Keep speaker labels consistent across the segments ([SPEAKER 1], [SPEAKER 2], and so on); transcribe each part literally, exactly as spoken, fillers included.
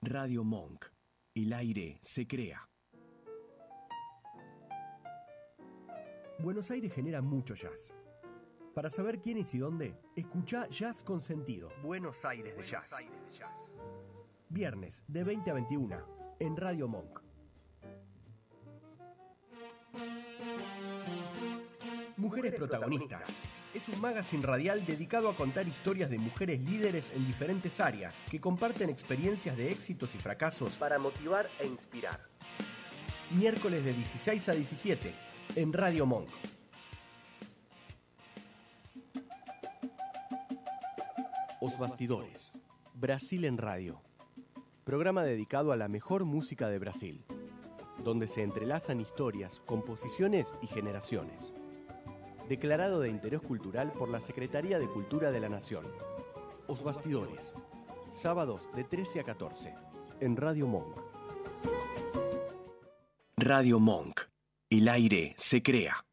[SPEAKER 1] Radio Monk. El aire se crea. Buenos Aires genera mucho jazz. Para saber quién es y dónde, escuchá Jazz con Sentido. Buenos Aires de Jazz. Viernes de veinte a veintiuna en Radio Monk. Mujeres protagonistas. Es un magazine radial dedicado a contar historias de mujeres líderes en diferentes áreas que comparten experiencias de éxitos y fracasos para motivar e inspirar. Miércoles de dieciséis a diecisiete en Radio Monk. Os Bastidores. Brasil en Radio. Programa dedicado a la mejor música de Brasil, donde se entrelazan historias, composiciones y generaciones. Declarado de interés cultural por la Secretaría de Cultura de la Nación. Os Bastidores. Sábados de trece a catorce en Radio Monk. Radio Monk. El aire se crea.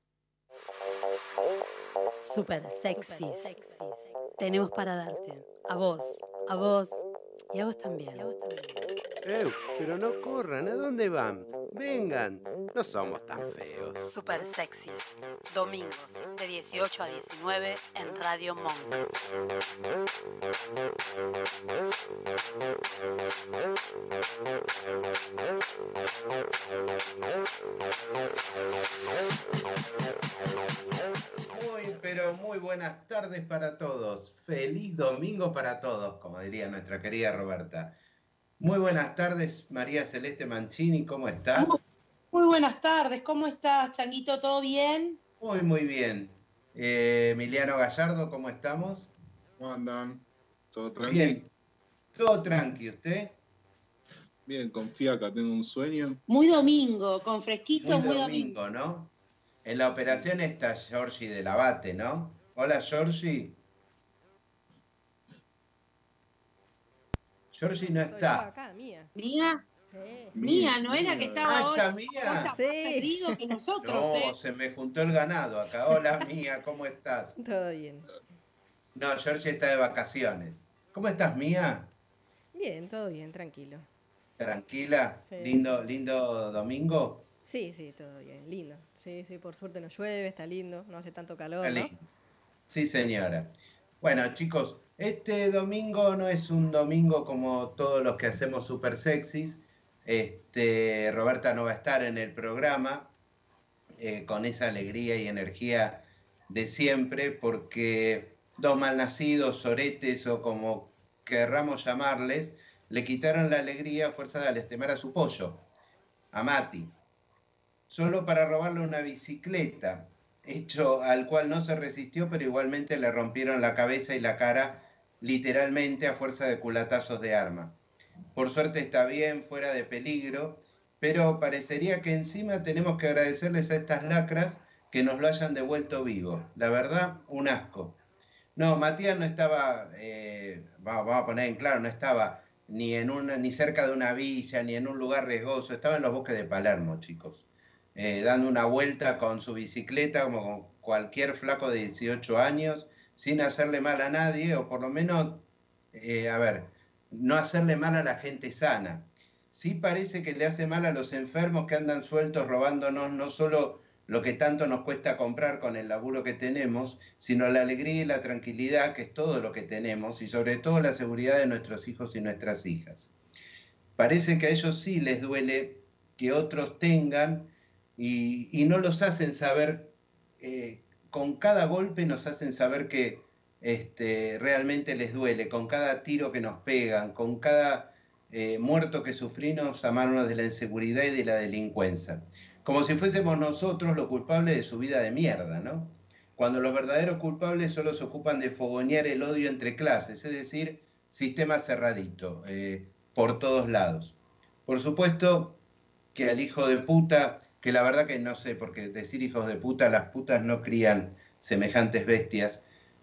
[SPEAKER 2] Super sexys. Tenemos para darte. A vos, a vos y a vos también. Y a vos también.
[SPEAKER 3] Eh, pero no corran, ¿a dónde van? Vengan, no somos tan feos.
[SPEAKER 2] Super sexys. Domingos de dieciocho a diecinueve en Radio Monk.
[SPEAKER 3] Muy, pero muy buenas tardes para todos. Feliz domingo para todos, como diría nuestra querida Roberta. Muy buenas tardes, María Celeste Mancini, ¿cómo estás?
[SPEAKER 4] Muy, muy buenas tardes, ¿cómo estás, Changuito? ¿Todo bien?
[SPEAKER 3] Muy, muy bien. Eh, Emiliano Gallardo, ¿cómo estamos?
[SPEAKER 5] ¿Cómo andan? ¿Todo tranquilo?
[SPEAKER 3] Bien, todo tranqui, ¿usted?
[SPEAKER 5] Bien, con fiaca, tengo un sueño.
[SPEAKER 4] Muy domingo, con fresquito,
[SPEAKER 3] muy,
[SPEAKER 4] muy
[SPEAKER 3] domingo,
[SPEAKER 4] domingo.
[SPEAKER 3] ¿no? En la operación está Georgie del Abate, ¿no? Hola, Georgie. Georgie no está.
[SPEAKER 6] Acá, Mía.
[SPEAKER 4] ¿Mía?
[SPEAKER 6] Sí.
[SPEAKER 4] Mía, ¿no era que estaba
[SPEAKER 3] Ah,
[SPEAKER 4] hoy?
[SPEAKER 3] está Mía.
[SPEAKER 6] Sí.
[SPEAKER 4] Más perdido que nosotros,
[SPEAKER 3] No,
[SPEAKER 4] ¿eh?
[SPEAKER 3] se me juntó el ganado acá. Hola, Mía, ¿cómo estás?
[SPEAKER 6] Todo bien.
[SPEAKER 3] No, Georgie está de vacaciones. ¿Cómo estás, Mía?
[SPEAKER 6] Bien, todo bien, tranquilo.
[SPEAKER 3] ¿Tranquila?
[SPEAKER 6] Sí.
[SPEAKER 3] ¿Lindo, lindo domingo?
[SPEAKER 6] Sí, sí, todo bien, lindo. Sí, sí, por suerte no llueve, está lindo, no hace tanto calor,
[SPEAKER 3] Está
[SPEAKER 6] ¿no?
[SPEAKER 3] lindo. Sí, señora. Bueno, chicos, este domingo no es un domingo como todos los que hacemos super sexys. Este, Roberta no va a estar en el programa eh, con esa alegría y energía de siempre, porque dos malnacidos, soretes o como querramos llamarles, le quitaron la alegría a fuerza de lastimar a su pollo, a Mati, solo para robarle una bicicleta, hecho al cual no se resistió, pero igualmente le rompieron la cabeza y la cara literalmente a fuerza de culatazos de arma. Por suerte está bien, fuera de peligro, pero parecería que encima tenemos que agradecerles a estas lacras que nos lo hayan devuelto vivo. La verdad, un asco. No, Matías no estaba, eh, vamos a poner en claro, no estaba ni, en una, ni cerca de una villa, ni en un lugar riesgoso, estaba en los bosques de Palermo, chicos. Eh, dando una vuelta con su bicicleta como con cualquier flaco de dieciocho años, sin hacerle mal a nadie, o por lo menos, eh, a ver, no hacerle mal a la gente sana. Sí parece que le hace mal a los enfermos que andan sueltos robándonos no solo lo que tanto nos cuesta comprar con el laburo que tenemos, sino la alegría y la tranquilidad, que es todo lo que tenemos, y sobre todo la seguridad de nuestros hijos y nuestras hijas. Parece que a ellos sí les duele que otros tengan, y, y no los hacen saber, eh, con cada golpe nos hacen saber que este, realmente les duele, con cada tiro que nos pegan, con cada eh, muerto que sufrimos a manos de la inseguridad y de la delincuencia. Como si fuésemos nosotros los culpables de su vida de mierda, ¿no? Cuando los verdaderos culpables solo se ocupan de fogonear el odio entre clases, es decir, sistema cerradito, eh, por todos lados. Por supuesto que al hijo de puta, que la verdad que no sé, porque decir hijos de puta, las putas no crían semejantes bestias,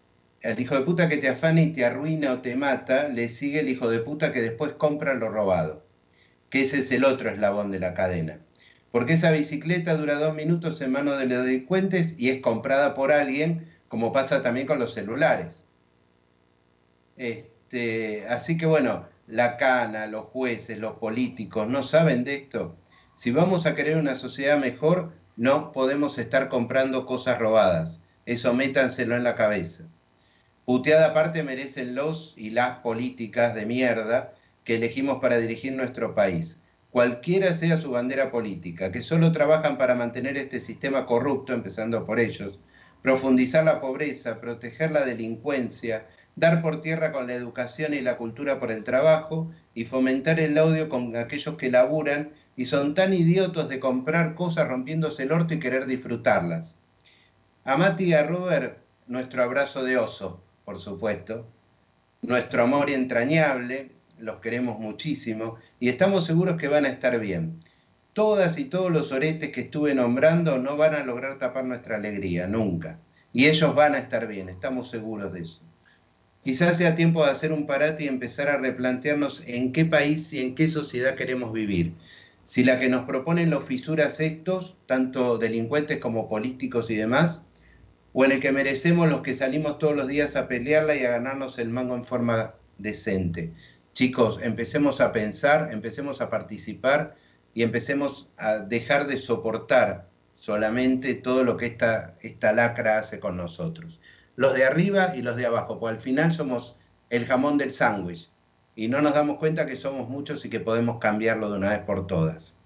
[SPEAKER 3] al hijo de puta que te afana y te arruina o te mata, le sigue el hijo de puta que después compra lo robado, que ese es el otro eslabón de la cadena. Porque esa bicicleta dura dos minutos en manos de los delincuentes y es comprada por alguien, como pasa también con los celulares. Este, así que bueno, la cana, los jueces, los políticos, no saben de esto. Si vamos a querer una sociedad mejor, no podemos estar comprando cosas robadas. Eso métanselo en la cabeza. Puteada aparte merecen los y las políticas de mierda que elegimos para dirigir nuestro país. Cualquiera sea su bandera política, que solo trabajan para mantener este sistema corrupto, empezando por ellos, profundizar la pobreza, proteger la delincuencia, dar por tierra con la educación y la cultura por el trabajo y fomentar el odio con aquellos que laburan y son tan idiotos de comprar cosas rompiéndose el orto y querer disfrutarlas. A Mati y a Robert, nuestro abrazo de oso, por supuesto, nuestro amor entrañable, los queremos muchísimo y estamos seguros que van a estar bien. Todas y todos los oretes que estuve nombrando no van a lograr tapar nuestra alegría, nunca. Y ellos van a estar bien, estamos seguros de eso. Quizás sea tiempo de hacer un parate y empezar a replantearnos en qué país y en qué sociedad queremos vivir. Si la que nos proponen los fisuras estos, tanto delincuentes como políticos y demás, o en el que merecemos los que salimos todos los días a pelearla y a ganarnos el mango en forma decente. Chicos, empecemos a pensar, empecemos a participar y empecemos a dejar de soportar solamente todo lo que esta, esta lacra hace con nosotros. Los de arriba y los de abajo, pues al final somos el jamón del sándwich y no nos damos cuenta que somos muchos y que podemos cambiarlo de una vez por todas.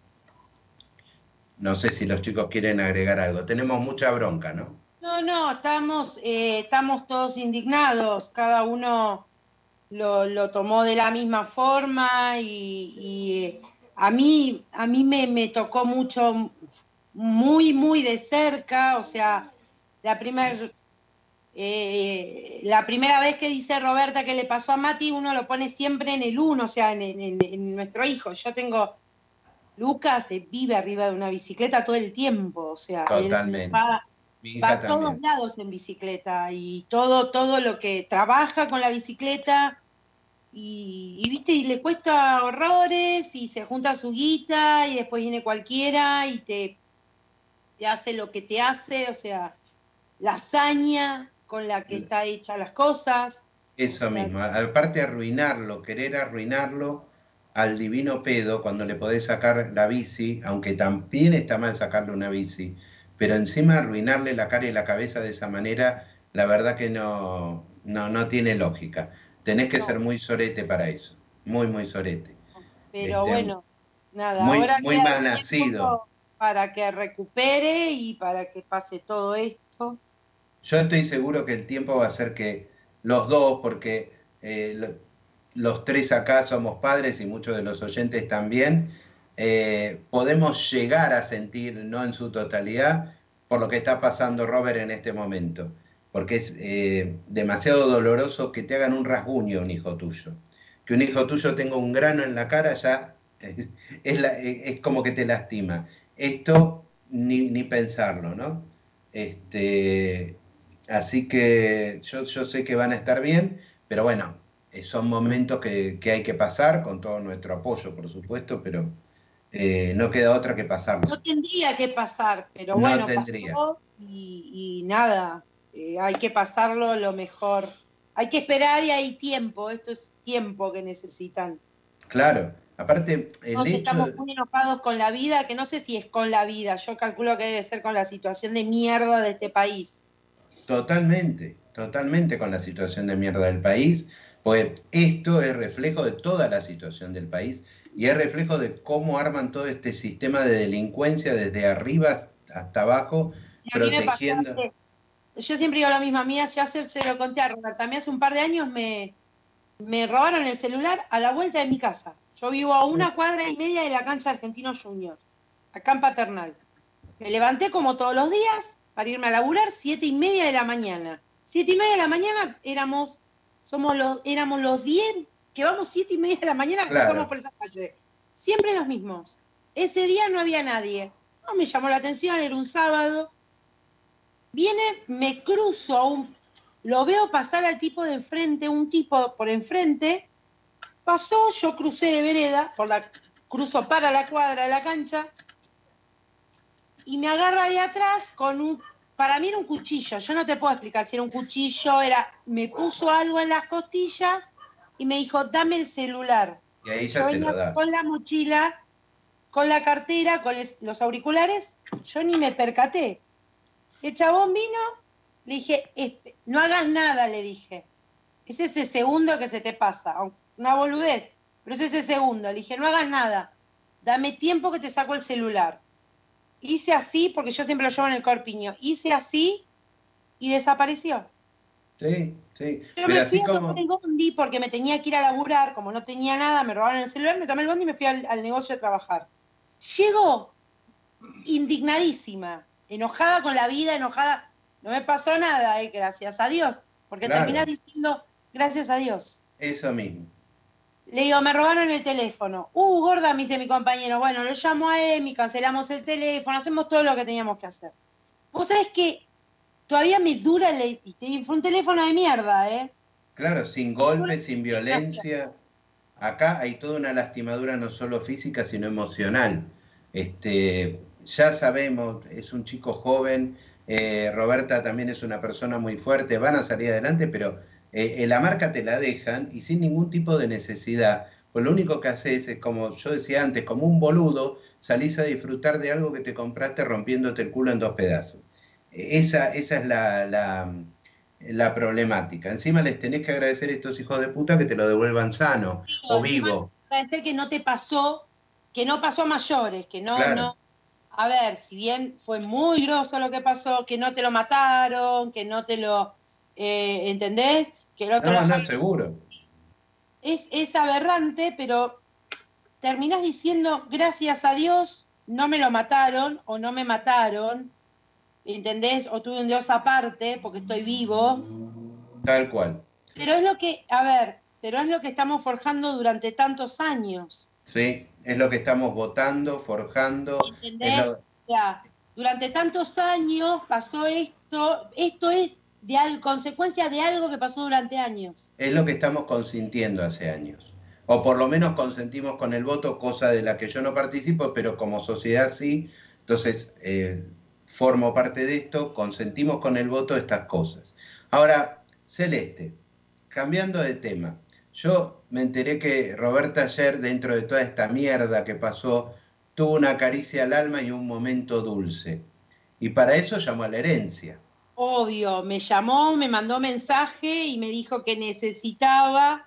[SPEAKER 3] No sé si los chicos quieren agregar algo. Tenemos mucha bronca, ¿no?
[SPEAKER 4] No, no, estamos, eh, estamos todos indignados, cada uno lo, lo tomó de la misma forma y, y a mí, a mí me, me tocó mucho, muy, muy de cerca, o sea, la, primer, eh, la primera vez que dice Roberta que le pasó a Mati, uno lo pone siempre en el uno, o sea, en, en, en nuestro hijo. Yo tengo, Lucas eh, vive arriba de una bicicleta todo el tiempo, o sea,
[SPEAKER 3] totalmente.
[SPEAKER 4] Él va, va a todos lados en bicicleta y todo, todo lo que trabaja con la bicicleta y, y viste, y le cuesta horrores y se junta su guita y después viene cualquiera y te, te hace lo que te hace, o sea, la hazaña con la que está hecha las cosas.
[SPEAKER 3] Eso o sea, mismo, aparte de arruinarlo, querer arruinarlo al divino pedo cuando le podés sacar la bici, aunque también está mal sacarle una bici, pero encima arruinarle la cara y la cabeza de esa manera, la verdad que no, no, no tiene lógica. Tenés que no. ser muy sorete para eso, muy, muy sorete.
[SPEAKER 4] Pero este, bueno, nada,
[SPEAKER 3] muy,
[SPEAKER 4] ahora
[SPEAKER 3] muy mal nacido.
[SPEAKER 4] Para que recupere y para que pase todo esto.
[SPEAKER 3] Yo estoy seguro que el tiempo va a hacer que los dos, porque eh, lo, los tres acá somos padres y muchos de los oyentes también, eh, podemos llegar a sentir, no en su totalidad, por lo que está pasando Robert en este momento. Porque es eh, demasiado doloroso que te hagan un rasguño a un hijo tuyo. Que un hijo tuyo tenga un grano en la cara ya es, es, la, es como que te lastima. Esto ni, ni pensarlo, ¿no? Este, así que yo, yo sé que van a estar bien, pero bueno, son momentos que, que hay que pasar, con todo nuestro apoyo, por supuesto, pero eh, no queda otra que pasarlo.
[SPEAKER 4] No tendría que pasar, pero
[SPEAKER 3] no
[SPEAKER 4] bueno,
[SPEAKER 3] tendría.
[SPEAKER 4] pasó y, y nada, eh, hay que pasarlo lo mejor. Hay que esperar y hay tiempo, esto es tiempo que necesitan.
[SPEAKER 3] Claro, aparte el
[SPEAKER 4] Todos
[SPEAKER 3] hecho...
[SPEAKER 4] estamos muy enojados con la vida, que no sé si es con la vida, yo calculo que debe ser con la situación de mierda de este país.
[SPEAKER 3] Totalmente, totalmente con la situación de mierda del país, pues esto es reflejo de toda la situación del país y es reflejo de cómo arman todo este sistema de delincuencia desde arriba hasta abajo,
[SPEAKER 4] y a mí
[SPEAKER 3] protegiendo...
[SPEAKER 4] me pasó que, yo siempre digo lo mismo, a mí ya se lo conté a Roberta, a mí hace un par de años me, me robaron el celular a la vuelta de mi casa. Yo vivo a una cuadra y media de la cancha Argentino Junior, acá en Paternal. Me levanté como todos los días para irme a laburar, siete y media de la mañana. Siete y media de la mañana éramos, somos los, éramos los diez que vamos siete y media de la mañana que
[SPEAKER 3] Claro.
[SPEAKER 4] pasamos por esa calle. Siempre los mismos. Ese día no había nadie. No me llamó la atención, era un sábado. Viene, me cruzo a un, lo veo pasar al tipo de enfrente, un tipo por enfrente, pasó, yo crucé de vereda, por la, cruzo para la cuadra de la cancha, y me agarra de atrás con un, para mí era un cuchillo, yo no te puedo explicar si era un cuchillo, era, me puso algo en las costillas y me dijo, dame el celular.
[SPEAKER 3] Y ahí ya
[SPEAKER 4] Yo
[SPEAKER 3] se
[SPEAKER 4] venía
[SPEAKER 3] lo das.
[SPEAKER 4] con la mochila, con la cartera, con les- los auriculares, yo ni me percaté. El chabón vino, le dije, "Espe- no hagas nada", le dije. Es ese segundo que se te pasa, aunque- una boludez, pero es ese segundo. Le dije, no hagas nada, dame tiempo que te saco el celular. Hice así, porque yo siempre lo llevo en el corpiño, hice así y desapareció.
[SPEAKER 3] Sí, sí.
[SPEAKER 4] Yo
[SPEAKER 3] Pero
[SPEAKER 4] me fui
[SPEAKER 3] así
[SPEAKER 4] a tomar
[SPEAKER 3] como...
[SPEAKER 4] el bondi porque me tenía que ir a laburar, como no tenía nada, me robaron el celular, me tomé el bondi y me fui al, al negocio a trabajar. Llego indignadísima, enojada con la vida, enojada. No me pasó nada, eh, gracias a Dios, porque
[SPEAKER 3] Claro.
[SPEAKER 4] terminás diciendo gracias a Dios.
[SPEAKER 3] Eso mismo.
[SPEAKER 4] Le digo, me robaron el teléfono. Uh, gorda, me dice mi compañero. Bueno, le llamo a Emi, cancelamos el teléfono, hacemos todo lo que teníamos que hacer. Vos sabés que todavía me dura, el, y fue un teléfono de mierda, ¿eh?
[SPEAKER 3] Claro, sin golpes, sin violencia. Acá hay toda una lastimadura no solo física, sino emocional. Este, ya sabemos, es un chico joven, eh, Roberta también es una persona muy fuerte, van a salir adelante, pero eh, la marca te la dejan y sin ningún tipo de necesidad. Pues lo único que haces es, como yo decía antes, como un boludo, salís a disfrutar de algo que te compraste rompiéndote el culo en dos pedazos. Esa, esa es la, la, la problemática. Encima les tenés que agradecer a estos hijos de puta que te lo devuelvan sano o vivo.
[SPEAKER 4] Agradecer que no te pasó, que no pasó a mayores, que no,
[SPEAKER 3] Claro.
[SPEAKER 4] no. A ver, si bien fue muy grosso lo que pasó, que no te lo mataron, que no te lo, eh, ¿entendés? Que no te
[SPEAKER 3] No,
[SPEAKER 4] lo
[SPEAKER 3] no, seguro.
[SPEAKER 4] es, es aberrante, pero terminás diciendo, gracias a Dios, no me lo mataron o no me mataron, ¿entendés? O tuve un Dios aparte porque estoy vivo.
[SPEAKER 3] Tal cual.
[SPEAKER 4] Pero es lo que, a ver, pero es lo que estamos forjando durante tantos años.
[SPEAKER 3] Sí, es lo que estamos votando, forjando.
[SPEAKER 4] ¿Entendés?
[SPEAKER 3] Es lo...
[SPEAKER 4] O sea, durante tantos años pasó esto, esto es de al, consecuencia de algo que pasó durante años.
[SPEAKER 3] es lo que estamos consintiendo hace años. O por lo menos consentimos con el voto, cosa de la que yo no participo, pero como sociedad sí. Entonces, eh, formo parte de esto, consentimos con el voto estas cosas. Ahora, Celeste, cambiando de tema. Yo me enteré que Roberta ayer, dentro de toda esta mierda que pasó, tuvo una caricia al alma y un momento dulce. Y para eso llamó a la herencia.
[SPEAKER 4] Obvio, me llamó, me mandó mensaje y me dijo que necesitaba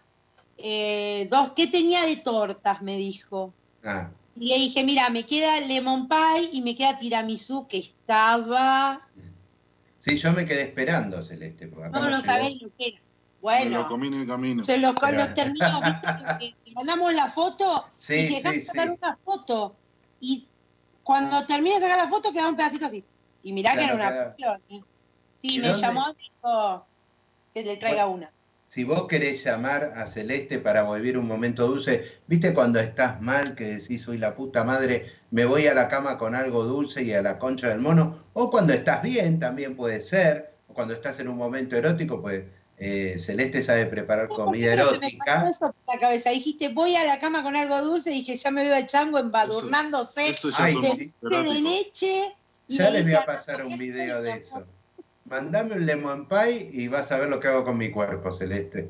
[SPEAKER 4] eh, dos, ¿qué tenía de tortas? Me dijo.
[SPEAKER 3] Ah,
[SPEAKER 4] Y le dije, mira, me queda lemon pie y me queda tiramisú, que estaba...
[SPEAKER 3] sí, yo me quedé esperando, Celeste. Porque acá
[SPEAKER 4] No,
[SPEAKER 3] me
[SPEAKER 4] no
[SPEAKER 3] llegó.
[SPEAKER 4] sabés lo que era.
[SPEAKER 5] Me lo
[SPEAKER 4] Bueno,
[SPEAKER 5] comí en el camino.
[SPEAKER 4] se los,
[SPEAKER 3] Pero-
[SPEAKER 4] los terminó, ¿viste? Que, que mandamos la foto,
[SPEAKER 3] Sí,
[SPEAKER 4] dije,
[SPEAKER 3] sí,
[SPEAKER 4] déjame
[SPEAKER 3] sí.
[SPEAKER 4] sacar una foto. Y cuando terminé de sacar la foto, quedaba un pedacito así. Y mirá que
[SPEAKER 3] Claro,
[SPEAKER 4] era una
[SPEAKER 3] queda-
[SPEAKER 4] porción, ¿eh? Sí,
[SPEAKER 3] ¿Y
[SPEAKER 4] me
[SPEAKER 3] dónde?
[SPEAKER 4] llamó y me dijo que le traiga una.
[SPEAKER 3] Si vos querés llamar a Celeste para vivir un momento dulce, ¿viste cuando estás mal que decís, soy la puta madre, me voy a la cama con algo dulce y a la concha del mono? O cuando estás bien, también puede ser. O cuando estás en un momento erótico, pues eh, Celeste sabe preparar comida
[SPEAKER 4] Pero se me
[SPEAKER 3] erótica.
[SPEAKER 4] pasó eso por la cabeza. Dijiste, voy a la cama con algo dulce. Dije, ya me veo al chango embadurnándose
[SPEAKER 5] Eso ya
[SPEAKER 3] Ay,
[SPEAKER 5] son
[SPEAKER 3] sí.
[SPEAKER 4] de
[SPEAKER 5] eróticos.
[SPEAKER 4] leche. y
[SPEAKER 3] Ya
[SPEAKER 4] me
[SPEAKER 3] les voy
[SPEAKER 4] dice,
[SPEAKER 3] a pasar un
[SPEAKER 4] "¿Qué
[SPEAKER 3] video
[SPEAKER 4] soy,
[SPEAKER 3] de
[SPEAKER 4] mi
[SPEAKER 3] eso.
[SPEAKER 4] amor?".
[SPEAKER 3] Mandame un lemon pie y vas a ver lo que hago con mi cuerpo, Celeste.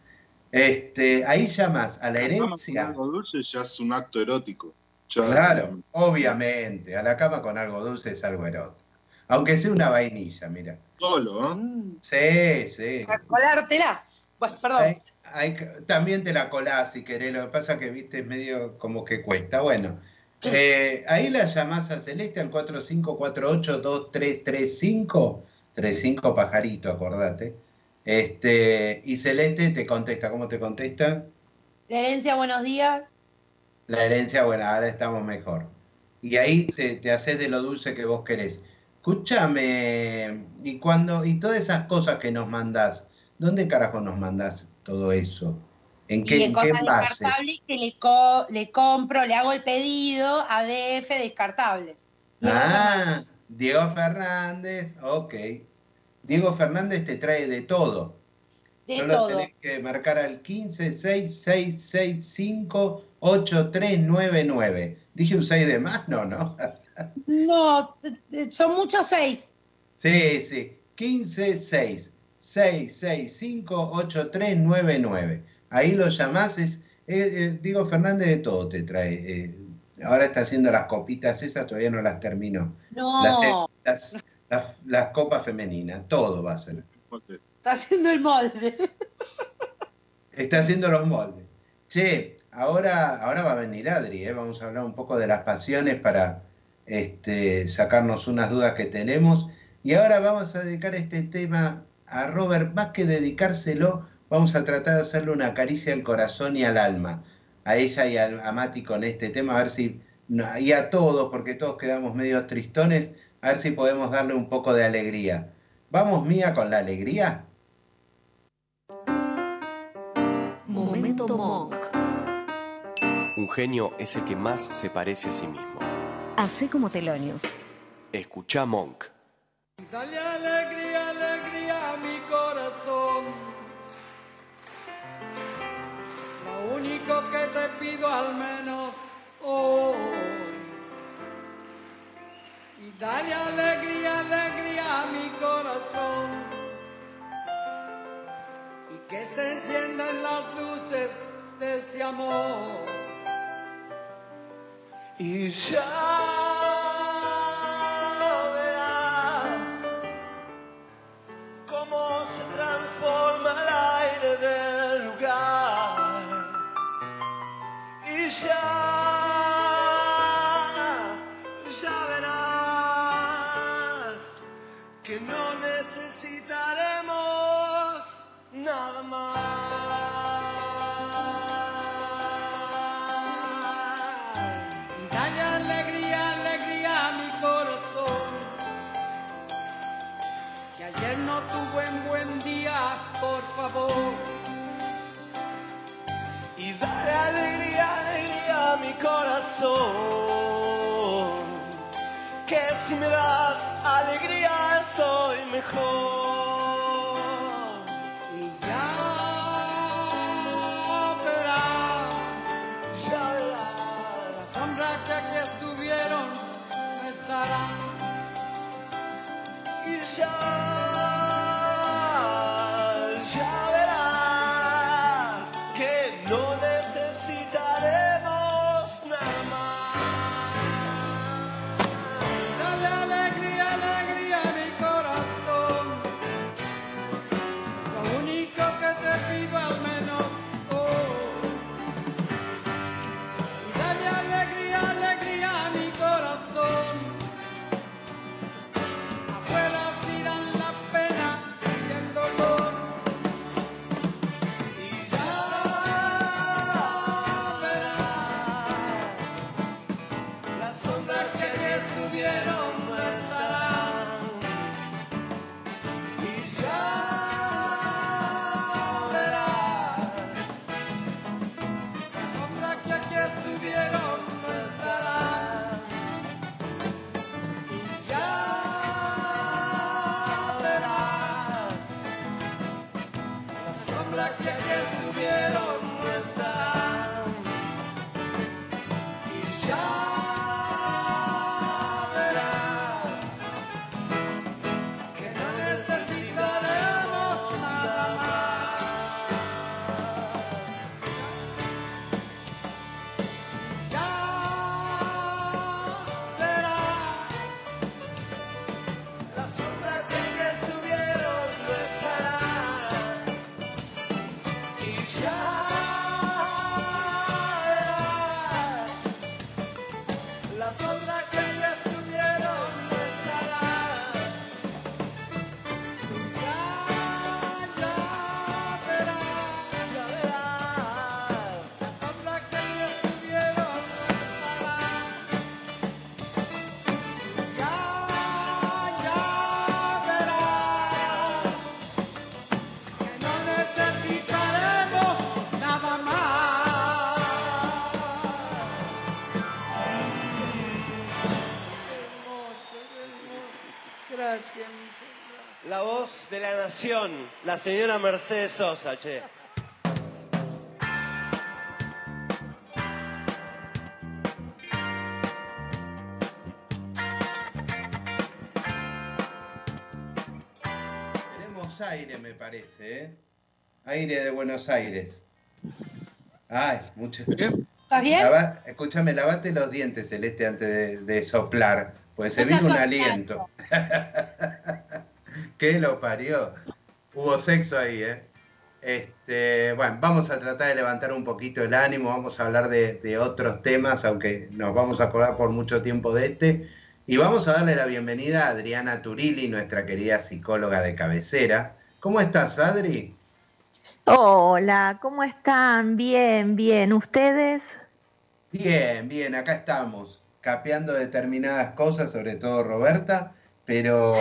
[SPEAKER 3] Este, ahí llamas a la
[SPEAKER 5] La cama con
[SPEAKER 3] herencia.
[SPEAKER 5] algo dulce ya es un acto erótico. Ya-
[SPEAKER 3] Claro, obviamente. A la cama con algo dulce es algo erótico. Aunque sea una vainilla, mira.
[SPEAKER 5] Solo, ¿eh?
[SPEAKER 4] Mm,
[SPEAKER 3] Sí, sí.
[SPEAKER 4] para colártela. Bueno, perdón.
[SPEAKER 3] Hay- hay que- también te la colás si querés. Lo que pasa es que, viste, es medio como que cuesta. Bueno, eh, ahí la llamás a Celeste al cuatro cinco cuatro ocho dos tres tres cinco. tres cinco pajarito, acordate. Este, y Celeste te contesta. ¿Cómo te contesta?
[SPEAKER 4] La herencia, buenos días.
[SPEAKER 3] La herencia, bueno, ahora estamos mejor. Y ahí te, te haces de lo dulce que vos querés. Escúchame, y cuando, y todas esas cosas que nos mandás, ¿dónde carajo nos mandás todo eso? ¿En
[SPEAKER 4] Y
[SPEAKER 3] qué,
[SPEAKER 4] de
[SPEAKER 3] en qué
[SPEAKER 4] cosas
[SPEAKER 3] base?
[SPEAKER 4] descartables que le, co- le compro, le hago el pedido a D F descartables. Diego
[SPEAKER 3] Ah, Diego Fernández, ok. Diego Fernández te trae de todo.
[SPEAKER 4] de
[SPEAKER 3] Solo
[SPEAKER 4] todo.
[SPEAKER 3] tenés que marcar al quince seis seis seis cinco ocho tres nueve nueve. ¿Dije un seis de más? No, no.
[SPEAKER 4] No, eh, son muchos seis.
[SPEAKER 3] Sí, sí. quince seis seis seis cinco ocho tres nueve nueve. ahí lo llamás, es, es, es- Diego Fernández de todo te trae. eh, ahora está haciendo las copitas esas, todavía no las terminó. Las,
[SPEAKER 4] No,
[SPEAKER 3] las, las, las copas femeninas, todo va a ser.
[SPEAKER 4] está haciendo el molde.
[SPEAKER 3] Está haciendo los moldes. Che, ahora, ahora va a venir Adri, ¿eh? Vamos a hablar un poco de las pasiones para este, sacarnos unas dudas que tenemos. Y ahora vamos a dedicar este tema a Robert, más que dedicárselo, vamos a tratar de hacerle una caricia al corazón y al alma, a ella y a, a Mati con este tema, a ver si, no, y a todos, porque todos quedamos medio tristones, a ver si podemos darle un poco de alegría. ¿Vamos, Mía, con la alegría?
[SPEAKER 7] Momento Monk.
[SPEAKER 1] Un genio es el que más se parece a sí mismo.
[SPEAKER 7] Hacé como Telonius.
[SPEAKER 1] Escucha Monk.
[SPEAKER 8] Dale alegría, alegría a mi corazón. Es lo único que te pido al menos hoy. Y dale alegría, alegría a mi corazón. Y que se enciendan las luces de este amor.
[SPEAKER 9] Y ya verás cómo se transforma el aire del lugar. Y ya, ya verás que no necesitaremos nada más.
[SPEAKER 8] Dale alegría, alegría a mi corazón, que ayer no tuvo un buen día, por favor.
[SPEAKER 9] Y dale alegría, alegría a mi corazón, que si me das alegría estoy mejor.
[SPEAKER 8] Y ya verás,
[SPEAKER 9] Ya verás,
[SPEAKER 8] las sombras que aquí estuvieron no estarán.
[SPEAKER 9] y ya, ya verás que no necesitaremos nada más.
[SPEAKER 8] Dale alegría, alegría a mi corazón, es lo único que te pido al menos hoy. Y dale alegría, alegría a mi corazón, afuera tiran la pena y el dolor.
[SPEAKER 9] Y ya verás, las sombras que aquí estuvieron no estarán. Y ya verás,
[SPEAKER 8] Las sombras que aquí estuvieron no estarán.
[SPEAKER 9] ya verás, las sombras que aquí estuvieron no estarán. Y ya verás que no necesitaremos nada más.
[SPEAKER 8] Ya verás,
[SPEAKER 9] Las sombras que aquí estuvieron no estarán. Y ya verás, las sombras que aquí estuvieron no estarán.
[SPEAKER 8] ya, ya verás,
[SPEAKER 9] Ya verás,
[SPEAKER 8] las sombras que aquí estuvieron no estarán. Ya, ya verás, que no necesitaremos nada más. Hermoso, hermoso. Gracias, mi querida.
[SPEAKER 9] la voz de la nación, la señora Mercedes Sosa, che.
[SPEAKER 3] Tenemos aire, me parece, ¿eh? Aire de Buenos Aires. Ay, mucho.
[SPEAKER 4] ¿Estás bien?
[SPEAKER 3] Lava, escúchame, lavate los dientes, Celeste, antes de, de soplar, pues se
[SPEAKER 4] No
[SPEAKER 3] vino
[SPEAKER 4] seas
[SPEAKER 3] un
[SPEAKER 4] soplando.
[SPEAKER 3] aliento. ¿Qué lo parió? Hubo sexo ahí, ¿eh? Este, bueno, vamos a tratar de levantar un poquito el ánimo, vamos a hablar de, de otros temas, aunque nos vamos a acordar por mucho tiempo de este. Y vamos a darle la bienvenida a Adriana Turilli, nuestra querida psicóloga de cabecera. ¿Cómo estás, Adri?
[SPEAKER 10] Hola, ¿cómo están? Bien, bien. ¿Ustedes?
[SPEAKER 3] Bien, bien, acá estamos, capeando determinadas cosas, sobre todo Roberta, pero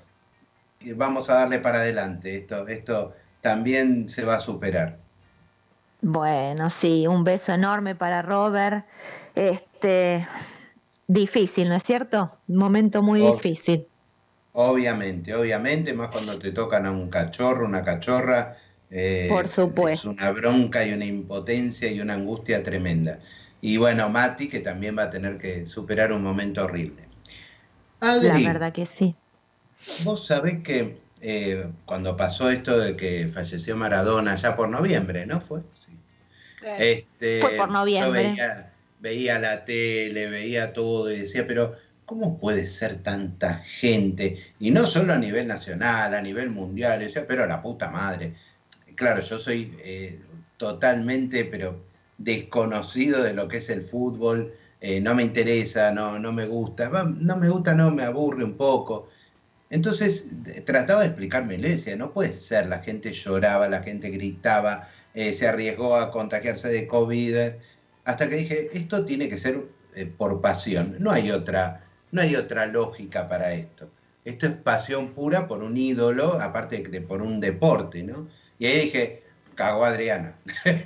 [SPEAKER 3] vamos a darle para adelante. Esto, esto también se va a superar.
[SPEAKER 10] Bueno, sí, un beso enorme para Robert. Este, difícil, ¿no es cierto? Un momento muy
[SPEAKER 3] Ob-
[SPEAKER 10] difícil.
[SPEAKER 3] Obviamente, obviamente, más cuando te tocan a un cachorro, una cachorra, eh,
[SPEAKER 10] Por
[SPEAKER 3] es
[SPEAKER 10] supuesto.
[SPEAKER 3] una bronca y una impotencia y una angustia tremenda. Y bueno, Mati, que también va a tener que superar un momento horrible.
[SPEAKER 10] La
[SPEAKER 3] Adri,
[SPEAKER 10] verdad que sí.
[SPEAKER 3] vos sabés que eh, cuando pasó esto de que falleció Maradona, ya por noviembre, ¿no fue? Sí. Este,
[SPEAKER 10] Fue por
[SPEAKER 3] yo
[SPEAKER 10] noviembre.
[SPEAKER 3] veía, veía la tele, veía todo y decía, pero ¿cómo puede ser tanta gente? Y no solo a nivel nacional, a nivel mundial. Y decía, pero la puta madre. Claro, yo soy eh, totalmente, pero desconocido de lo que es el fútbol. Eh, no me interesa, no, no me gusta. Va, no me gusta, no, me aburre un poco. Entonces de- trataba de explicarme, le decía, no puede ser, la gente lloraba, la gente gritaba, eh, se arriesgó a contagiarse de COVID, hasta que dije, esto tiene que ser eh, por pasión, no hay otra, no hay otra lógica para esto. Esto es pasión pura por un ídolo, aparte de, de por un deporte, ¿no? Y ahí dije, cagó Adriana.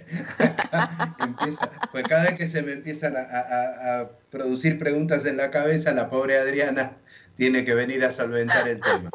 [SPEAKER 3] Acá empieza, pues cada vez que se me empiezan a, a- a producir preguntas en la cabeza, la pobre Adriana tiene que venir a solventar el tema.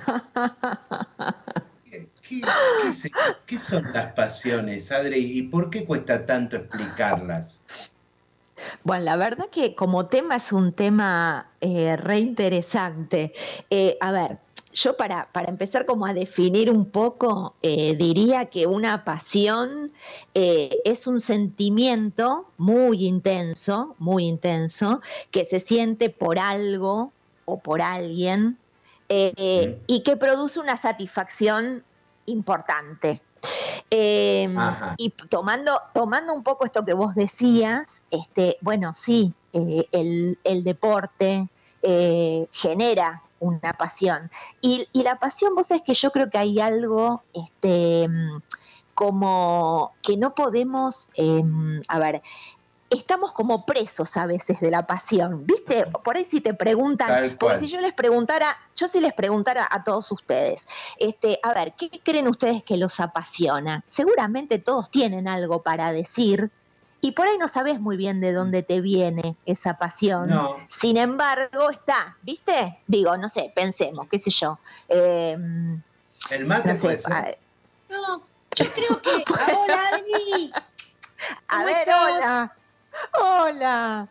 [SPEAKER 3] ¿Qué, qué- qué es esto? ¿Qué son las pasiones, Adri? ¿Y por qué cuesta tanto explicarlas?
[SPEAKER 10] Bueno, la verdad que como tema es un tema eh, re interesante. Eh, a ver, yo para, para empezar como a definir un poco, eh, diría que una pasión eh, es un sentimiento muy intenso, muy intenso, que se siente por algo o por alguien eh, eh, y que produce una satisfacción importante. Eh,
[SPEAKER 3] Ajá.
[SPEAKER 10] y tomando, tomando un poco esto que vos decías, este, bueno, sí, eh, el, el deporte eh, genera una pasión. Y, y la pasión, vos sabés que yo creo que hay algo este, como que no podemos, eh, a ver, estamos como presos a veces de la pasión, ¿viste? Por ahí si te preguntan,
[SPEAKER 3] Tal
[SPEAKER 10] porque
[SPEAKER 3] cual.
[SPEAKER 10] si yo les preguntara, yo si les preguntara a todos ustedes, este, a ver, ¿qué creen ustedes que los apasiona? Seguramente todos tienen algo para decir y por ahí no sabes muy bien de dónde te viene esa pasión.
[SPEAKER 3] No,
[SPEAKER 10] Sin embargo, está, ¿viste? Digo, no sé, pensemos, qué sé yo. Eh,
[SPEAKER 3] el mate
[SPEAKER 10] no
[SPEAKER 3] puede
[SPEAKER 10] sé,
[SPEAKER 3] ser.
[SPEAKER 10] a,
[SPEAKER 4] No, yo creo que. ah, Hola, Adri.
[SPEAKER 10] a
[SPEAKER 4] ¿Cómo
[SPEAKER 10] ver,
[SPEAKER 4] estás?
[SPEAKER 10] hola. Hola.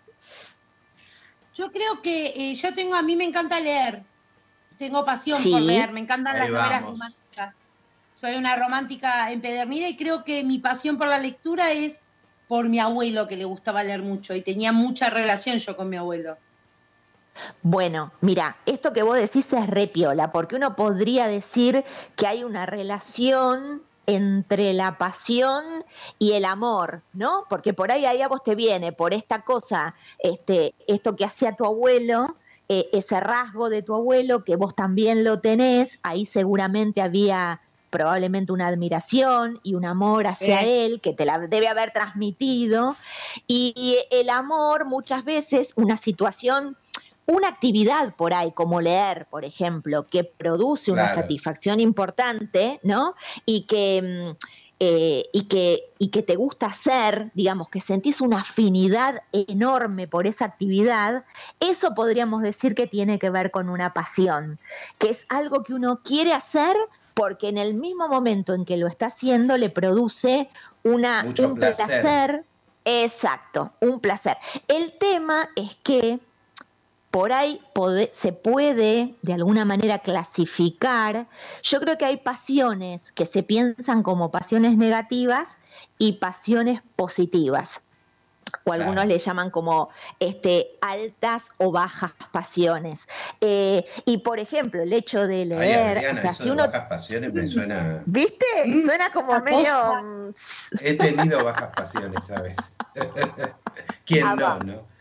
[SPEAKER 4] Yo creo que eh, yo tengo, a mí me encanta leer. Tengo pasión
[SPEAKER 10] Sí.
[SPEAKER 4] por leer, me encantan
[SPEAKER 3] Ahí
[SPEAKER 4] las novelas
[SPEAKER 3] vamos.
[SPEAKER 4] románticas. Soy una romántica empedernida y creo que mi pasión por la lectura es por mi abuelo, que le gustaba leer mucho y tenía mucha relación yo con mi abuelo.
[SPEAKER 10] Bueno, mira, esto que vos decís es re piola, porque uno podría decir que hay una relación entre la pasión y el amor, ¿no? Porque por ahí, ahí a vos te viene, por esta cosa, este, esto que hacía tu abuelo, eh, ese rasgo de tu abuelo, que vos también lo tenés, ahí seguramente había probablemente una admiración y un amor hacia
[SPEAKER 4] Eh.
[SPEAKER 10] él que te la debe haber transmitido, y, y el amor muchas veces, una situación, una actividad por ahí, como leer, por ejemplo, que produce una
[SPEAKER 3] Claro.
[SPEAKER 10] satisfacción importante, ¿no? Y que, eh, y, que, y que te gusta hacer, digamos, que sentís una afinidad enorme por esa actividad, eso podríamos decir que tiene que ver con una pasión, que es algo que uno quiere hacer porque en el mismo momento en que lo está haciendo le produce una,
[SPEAKER 3] Mucho
[SPEAKER 10] un
[SPEAKER 3] placer.
[SPEAKER 10] placer. Exacto, un placer. El tema es que por ahí pode, se puede de alguna manera clasificar. Yo creo que hay pasiones que se piensan como pasiones negativas y pasiones positivas, o algunos claro. le llaman como este, altas o bajas pasiones. Eh, y por ejemplo, el hecho de leer...
[SPEAKER 3] Ay, Adriana,
[SPEAKER 10] o sea,
[SPEAKER 3] eso
[SPEAKER 10] si
[SPEAKER 3] de
[SPEAKER 10] uno...
[SPEAKER 3] bajas pasiones me suena...
[SPEAKER 10] ¿Viste? Suena como medio...
[SPEAKER 3] He tenido bajas pasiones, ¿sabes? ¿Quién ah, no, no?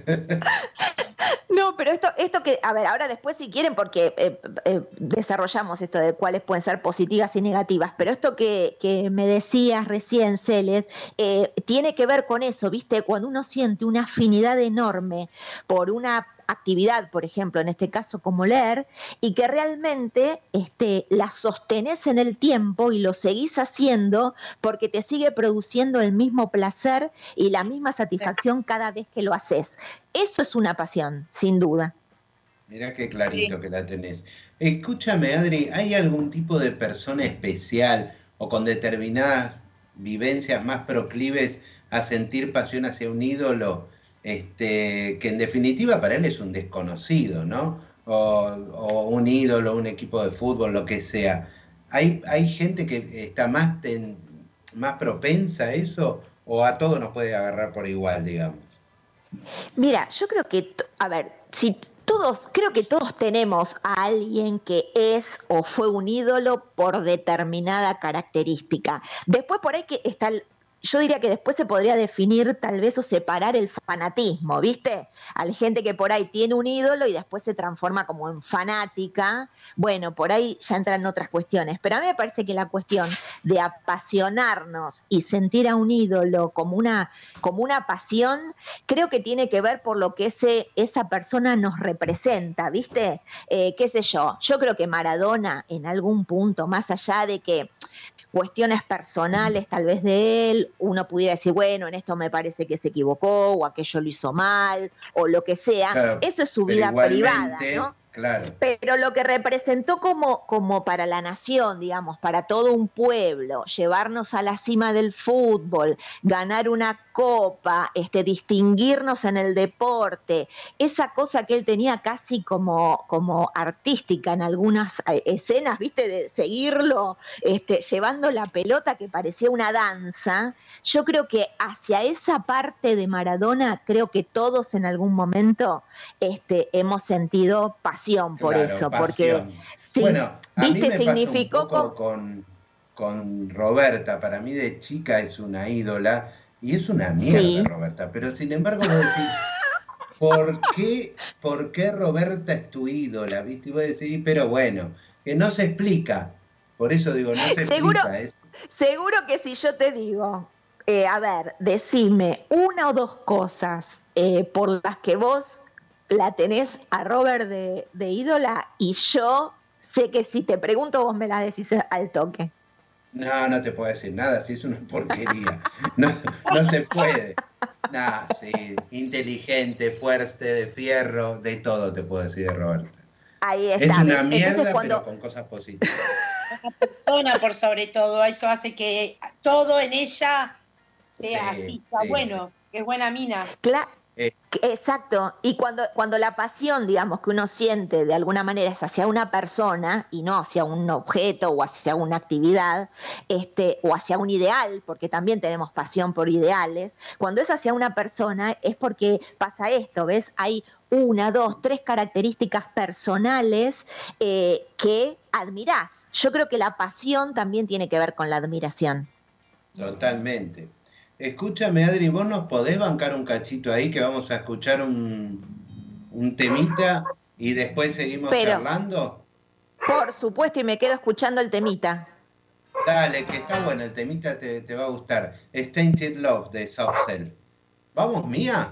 [SPEAKER 10] No, pero esto, esto que, a ver, ahora después si quieren, porque eh, eh, desarrollamos esto de cuáles pueden ser positivas y negativas, pero esto que, que me decías recién, Celes, eh, tiene que ver con eso, ¿viste? Cuando uno siente una afinidad enorme por una actividad, por ejemplo, en este caso como leer, y que realmente este, la sostenés en el tiempo y lo seguís haciendo porque te sigue produciendo el mismo placer y la misma satisfacción cada vez que lo haces. Eso es una pasión, sin duda.
[SPEAKER 3] Mirá qué clarito que la tenés. Escúchame, Adri, ¿hay algún tipo de persona especial o con determinadas vivencias más proclives a sentir pasión hacia un ídolo? Este, que en definitiva para él es un desconocido, ¿no? O, o un ídolo, un equipo de fútbol, lo que sea. ¿Hay, hay gente que está más, ten, más propensa a eso o a todo nos puede agarrar por igual, digamos?
[SPEAKER 10] Mira, yo creo que, a ver, si todos, creo que todos tenemos a alguien que es o fue un ídolo por determinada característica. Después por ahí que está el... Yo diría que después se podría definir tal vez o separar el fanatismo, ¿viste? Hay gente que por ahí tiene un ídolo y después se transforma como en fanática. Bueno, por ahí ya entran otras cuestiones. Pero a mí me parece que la cuestión de apasionarnos y sentir a un ídolo como una, como una pasión, creo que tiene que ver por lo que ese, esa persona nos representa, ¿viste? Eh, qué sé yo, yo creo que Maradona en algún punto, más allá de que cuestiones personales tal vez de él, uno pudiera decir, bueno, en esto me parece que se equivocó, o aquello lo hizo mal, o lo que sea, claro, eso es su vida privada, ¿no?
[SPEAKER 3] Claro.
[SPEAKER 10] Pero lo que representó como, como para la nación, digamos, para todo un pueblo, llevarnos a la cima del fútbol, ganar una copa, este, distinguirnos en el deporte, esa cosa que él tenía casi como, como artística en algunas escenas, ¿viste? De seguirlo, este, llevando la pelota que parecía una danza. Yo creo que hacia esa parte de Maradona, creo que todos en algún momento este, hemos sentido pasión por claro, eso, pasión. Porque sí,
[SPEAKER 3] bueno, a
[SPEAKER 10] ¿viste?
[SPEAKER 3] mí me
[SPEAKER 10] Significó
[SPEAKER 3] pasa un poco con, con Roberta, para mí de chica es una ídola y es una mierda sí. Roberta, pero sin embargo vos decís, ¿por qué, ¿por qué Roberta es tu ídola? ¿Viste? Y vos decís, pero bueno, que no se explica, por eso digo, no se
[SPEAKER 10] seguro,
[SPEAKER 3] explica. Es...
[SPEAKER 10] Seguro que si yo te digo, eh, a ver, decime una o dos cosas eh, por las que vos la tenés a Robert de, de ídola y yo sé que si te pregunto vos me la decís al toque.
[SPEAKER 3] No, no te puedo decir nada, si es una porquería. No, no se puede. No, sí, inteligente, fuerte, de fierro, de todo te puedo decir de Roberta.
[SPEAKER 10] Ahí está.
[SPEAKER 3] Es una mierda,
[SPEAKER 10] entonces, cuando...
[SPEAKER 3] pero con cosas positivas.
[SPEAKER 4] Una persona por sobre todo, eso hace que todo en ella sea sí, así, está sí, bueno, sí. Que es buena mina.
[SPEAKER 10] Claro. Exacto, y cuando, cuando la pasión, digamos, que uno siente de alguna manera es hacia una persona y no hacia un objeto o hacia una actividad, este, o hacia un ideal, porque también tenemos pasión por ideales, cuando es hacia una persona es porque pasa esto, ¿ves? Hay una, dos, tres características personales eh, que admirás. Yo creo que la pasión también tiene que ver con la admiración.
[SPEAKER 3] Totalmente. Escúchame, Adri, ¿vos nos podés bancar un cachito ahí que vamos a escuchar un, un temita y después seguimos Pero, charlando?
[SPEAKER 10] Por supuesto, y me quedo escuchando el temita.
[SPEAKER 3] Dale, que está bueno, el temita te, te va a gustar. Es Tainted Love de Soft Cell. ¿Vamos, Mía?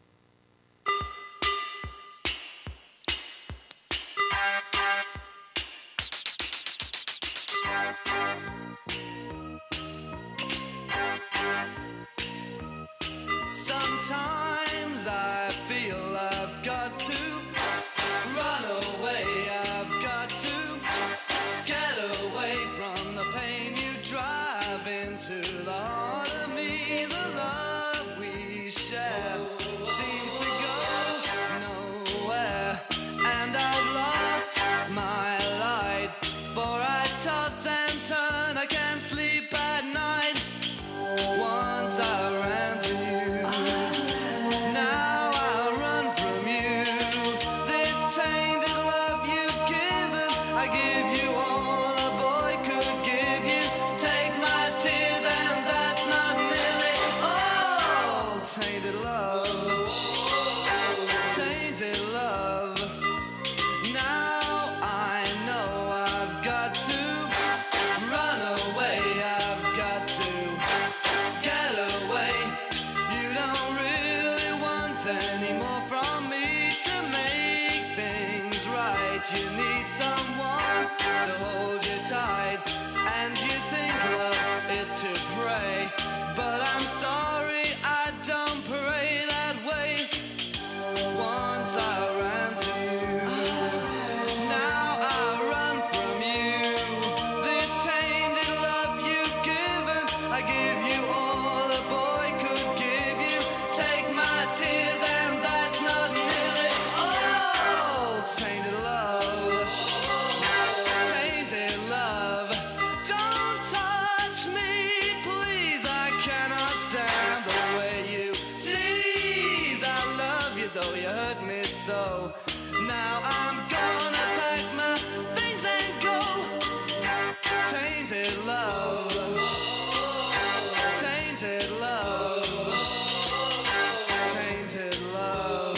[SPEAKER 9] Sometimes I feel I've got to run away, I've got to get away from the pain you drive into the heart of me, the love we share. anymore from me to make things right. You need someone to hold you tight, and you think love is to pray, but I'm sorry, I don't pray that way. Once I ran to you, now I run from you. This tainted love you've given, I give you all a boy could give you. Take my tears and that's not nearly all. Tainted love, tainted love. Don't touch me, please, I cannot stand the way you tease. I love you though you hurt me so. Now I'm gonna pack my things and go. Tainted love, tainted love, tainted love,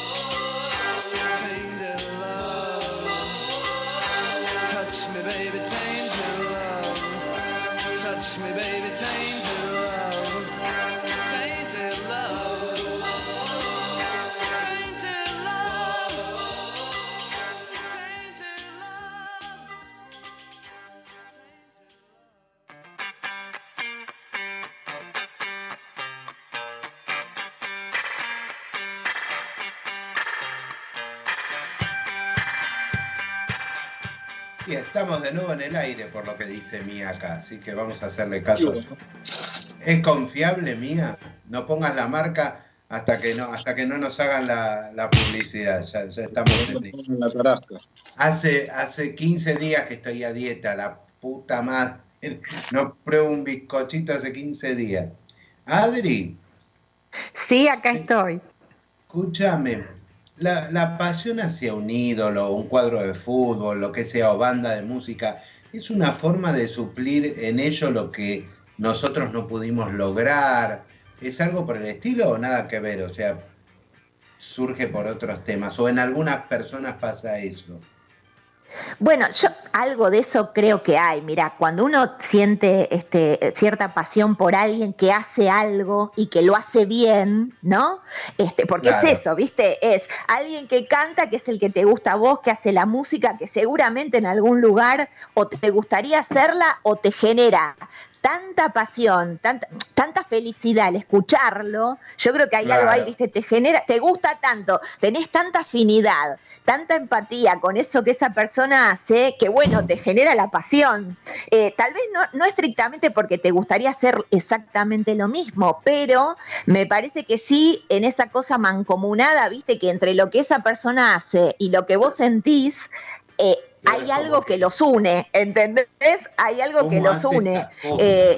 [SPEAKER 9] tainted love. Touch me, baby, tainted love. Touch me, baby, tainted love. Tainted love. Tainted love. Tainted love.
[SPEAKER 3] Y estamos de nuevo en el aire, por lo que dice Mía acá, así que vamos a hacerle caso. ¿Es confiable, Mía? No pongas la marca hasta que no, hasta que no nos hagan la, la publicidad. Ya, ya estamos en
[SPEAKER 5] la tarasca.
[SPEAKER 3] Hace, hace quince días que estoy a dieta, la puta madre. No pruebo un bizcochito hace quince días. Adri.
[SPEAKER 10] Sí, acá estoy.
[SPEAKER 3] Escúchame. La, la pasión hacia un ídolo, un cuadro de fútbol, lo que sea, o banda de música, ¿es una forma de suplir en ello lo que nosotros no pudimos lograr? ¿Es algo por el estilo o nada que ver? O sea, surge por otros temas, o en algunas personas pasa eso.
[SPEAKER 10] Bueno, yo algo de eso creo que hay. Mira, cuando uno siente este, cierta pasión por alguien que hace algo y que lo hace bien, ¿no? Este, porque claro, es eso, ¿viste? Es alguien que canta, que es el que te gusta a vos, que hace la música, que seguramente en algún lugar o te gustaría hacerla o te genera tanta pasión, tanta, tanta felicidad al escucharlo. Yo creo que hay claro, algo ahí, ¿viste? Te genera, te gusta tanto, tenés tanta afinidad, tanta empatía con eso que esa persona hace, que bueno, te genera la pasión. Eh, tal vez no, no estrictamente porque te gustaría hacer exactamente lo mismo, pero me parece que sí, en esa cosa mancomunada, ¿viste? Que entre lo que esa persona hace y lo que vos sentís, eh, hay algo que los une, ¿entendés? Hay algo que los une. Eh,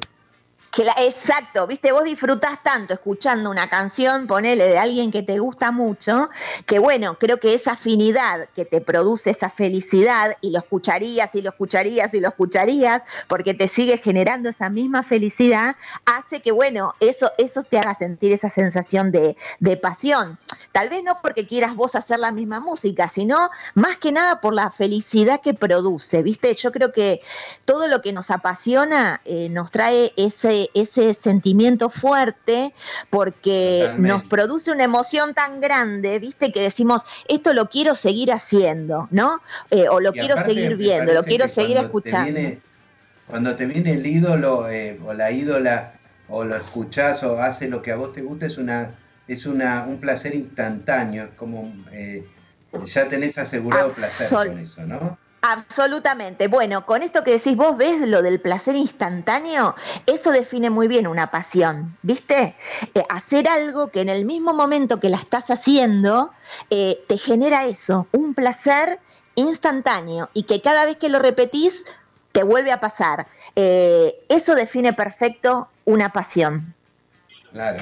[SPEAKER 10] que la, exacto, viste, vos disfrutás tanto escuchando una canción, ponele, de alguien que te gusta mucho, que bueno, creo que esa afinidad que te produce esa felicidad, y lo escucharías, y lo escucharías, y lo escucharías, porque te sigue generando esa misma felicidad, hace que bueno, eso, eso te haga sentir esa sensación de, de pasión. Tal vez no porque quieras vos hacer la misma música, sino más que nada por la felicidad que produce, viste. Yo creo que todo lo que nos apasiona eh, nos trae ese ese sentimiento fuerte, porque Totalmente. Nos produce una emoción tan grande, viste, que decimos, esto lo quiero seguir haciendo, ¿no? Eh, o lo y quiero seguir viendo, lo quiero seguir escuchando.
[SPEAKER 3] Te viene, cuando te viene el ídolo eh, o la ídola, o lo escuchás o hace lo que a vos te gusta, es una es una un placer instantáneo, es como eh, ya tenés asegurado placer con eso, ¿no?
[SPEAKER 10] Absolutamente. Bueno, con esto que decís vos, ¿ves lo del placer instantáneo? Eso define muy bien una pasión, ¿viste? Eh, hacer algo que en el mismo momento que la estás haciendo, eh, te genera eso, un placer instantáneo, y que cada vez que lo repetís, te vuelve a pasar. Eh, eso define perfecto una pasión.
[SPEAKER 3] Claro.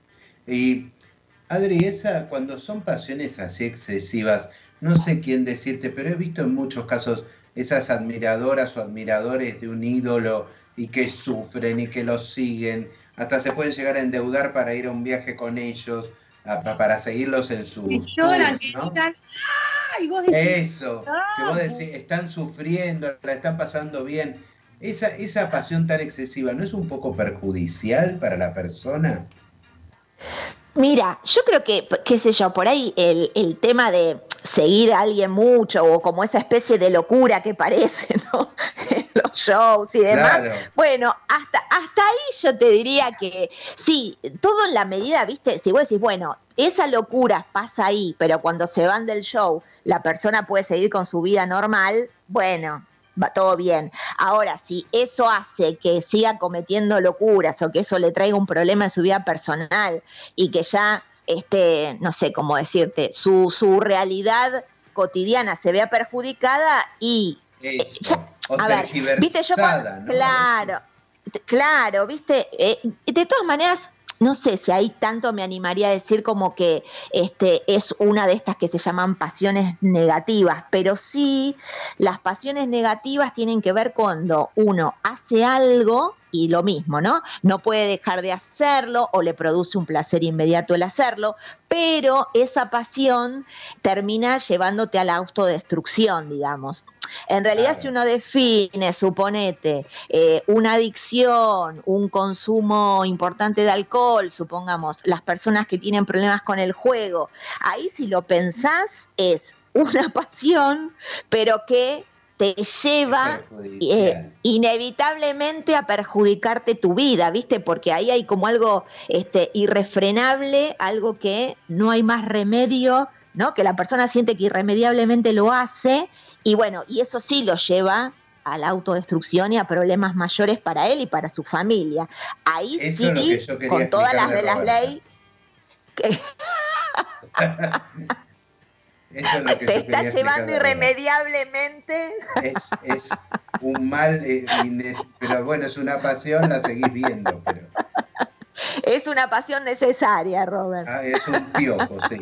[SPEAKER 3] Y, Adri, esa, cuando son pasiones así excesivas, no sé quién decirte, pero he visto en muchos casos esas admiradoras o admiradores de un ídolo y que sufren y que los siguen, hasta se pueden llegar a endeudar para ir a un viaje con ellos, a, para seguirlos en sus
[SPEAKER 4] que lloran,
[SPEAKER 3] tours, ¿no?
[SPEAKER 4] Que gritan, ¡ah! Y vos decís,
[SPEAKER 3] eso, que vos decís, están sufriendo, la están pasando bien. Esa, esa pasión tan excesiva, ¿no es un poco perjudicial para la persona?
[SPEAKER 10] Mira, yo creo que, qué sé yo, por ahí el, el tema de seguir a alguien mucho o como esa especie de locura que parece, ¿no? En los shows y demás.
[SPEAKER 3] Claro.
[SPEAKER 10] Bueno, hasta, hasta ahí yo te diría que sí, todo en la medida, ¿viste? Si vos decís, bueno, esa locura pasa ahí, pero cuando se van del show, la persona puede seguir con su vida normal, bueno, va todo bien. Ahora, si eso hace que siga cometiendo locuras o que eso le traiga un problema en su vida personal y que ya, este, no sé cómo decirte, su, su realidad cotidiana se vea perjudicada y...
[SPEAKER 3] Eso.
[SPEAKER 10] Ya,
[SPEAKER 3] O
[SPEAKER 10] a ver, viste, yo cuando,
[SPEAKER 3] tergiversada, ¿no?
[SPEAKER 10] claro, t- claro, viste, eh, de todas maneras, no sé si ahí tanto me animaría a decir como que este es una de estas que se llaman pasiones negativas, pero sí, las pasiones negativas tienen que ver cuando uno hace algo y lo mismo, ¿no? No puede dejar de hacerlo o le produce un placer inmediato el hacerlo, pero esa pasión termina llevándote a la autodestrucción, digamos. En realidad,
[SPEAKER 3] Claro.
[SPEAKER 10] si uno define, suponete, eh, una adicción, un consumo importante de alcohol, supongamos, las personas que tienen problemas con el juego, ahí si lo pensás es una pasión, pero que te lleva eh, inevitablemente a perjudicarte tu vida, ¿viste? Porque ahí hay como algo este, irrefrenable, algo que no hay más remedio, ¿no? Que la persona siente que irremediablemente lo hace y bueno, y eso sí lo lleva a la autodestrucción y a problemas mayores para él y para su familia. Ahí
[SPEAKER 3] Eso
[SPEAKER 10] sí,
[SPEAKER 3] es lo que yo quería
[SPEAKER 10] con todas las
[SPEAKER 3] explicarle a
[SPEAKER 10] de las
[SPEAKER 3] Roberta.
[SPEAKER 10] leyes, que
[SPEAKER 3] Eso es lo que
[SPEAKER 10] te
[SPEAKER 3] yo
[SPEAKER 10] está
[SPEAKER 3] quería
[SPEAKER 10] llevando
[SPEAKER 3] explicarle a Roberta.
[SPEAKER 10] irremediablemente.
[SPEAKER 3] Es, es un mal, eh, ines- pero bueno, es una pasión, la seguís viendo, pero
[SPEAKER 10] Es una pasión necesaria, Robert.
[SPEAKER 3] ah, es un piojo, sí.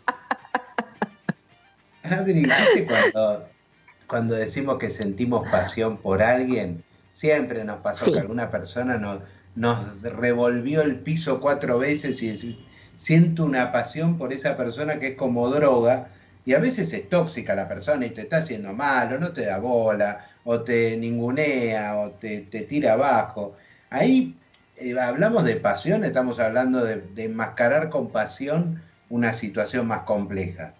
[SPEAKER 3] Adri, ¿viste cuando, cuando decimos que sentimos pasión por alguien? Siempre nos pasó
[SPEAKER 10] Sí.
[SPEAKER 3] que alguna persona nos, nos revolvió el piso cuatro veces y decir, siento una pasión por esa persona que es como droga, y a veces es tóxica la persona y te está haciendo mal, o no te da bola, o te ningunea, o te, te tira abajo. Ahí eh, hablamos de pasión, estamos hablando de, de enmascarar con pasión una situación más compleja.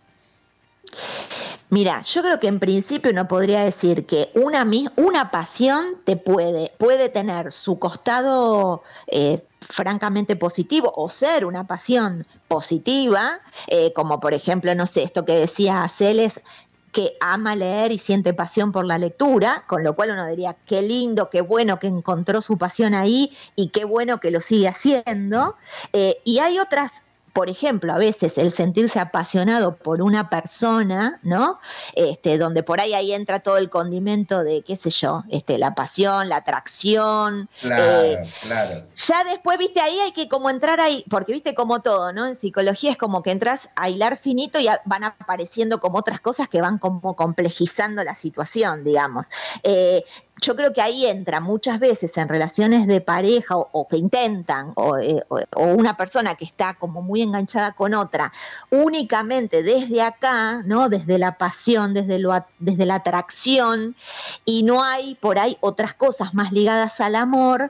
[SPEAKER 10] Mira, yo creo que en principio uno podría decir que una, mi- una pasión te puede, puede tener su costado eh, francamente positivo o ser una pasión positiva, eh, como por ejemplo, no sé, esto que decía Celes, que ama leer y siente pasión por la lectura, con lo cual uno diría, qué lindo, qué bueno que encontró su pasión ahí y qué bueno que lo sigue haciendo. Eh, y hay otras, por ejemplo, a veces el sentirse apasionado por una persona, ¿no? Este, donde por ahí ahí entra todo el condimento de, qué sé yo, este, la pasión, la atracción.
[SPEAKER 3] Claro,
[SPEAKER 10] eh,
[SPEAKER 3] claro.
[SPEAKER 10] Ya después, viste, ahí hay que como entrar ahí, porque viste como todo, ¿no? En psicología es como que entras a hilar finito y a- van apareciendo como otras cosas que van como complejizando la situación, digamos. Eh, yo creo que ahí entra muchas veces en relaciones de pareja o, o que intentan, o, eh, o- o una persona que está como muy enganchada con otra, únicamente desde acá, ¿no? Desde la pasión, desde, lo, a- desde la atracción, y no hay por ahí otras cosas más ligadas al amor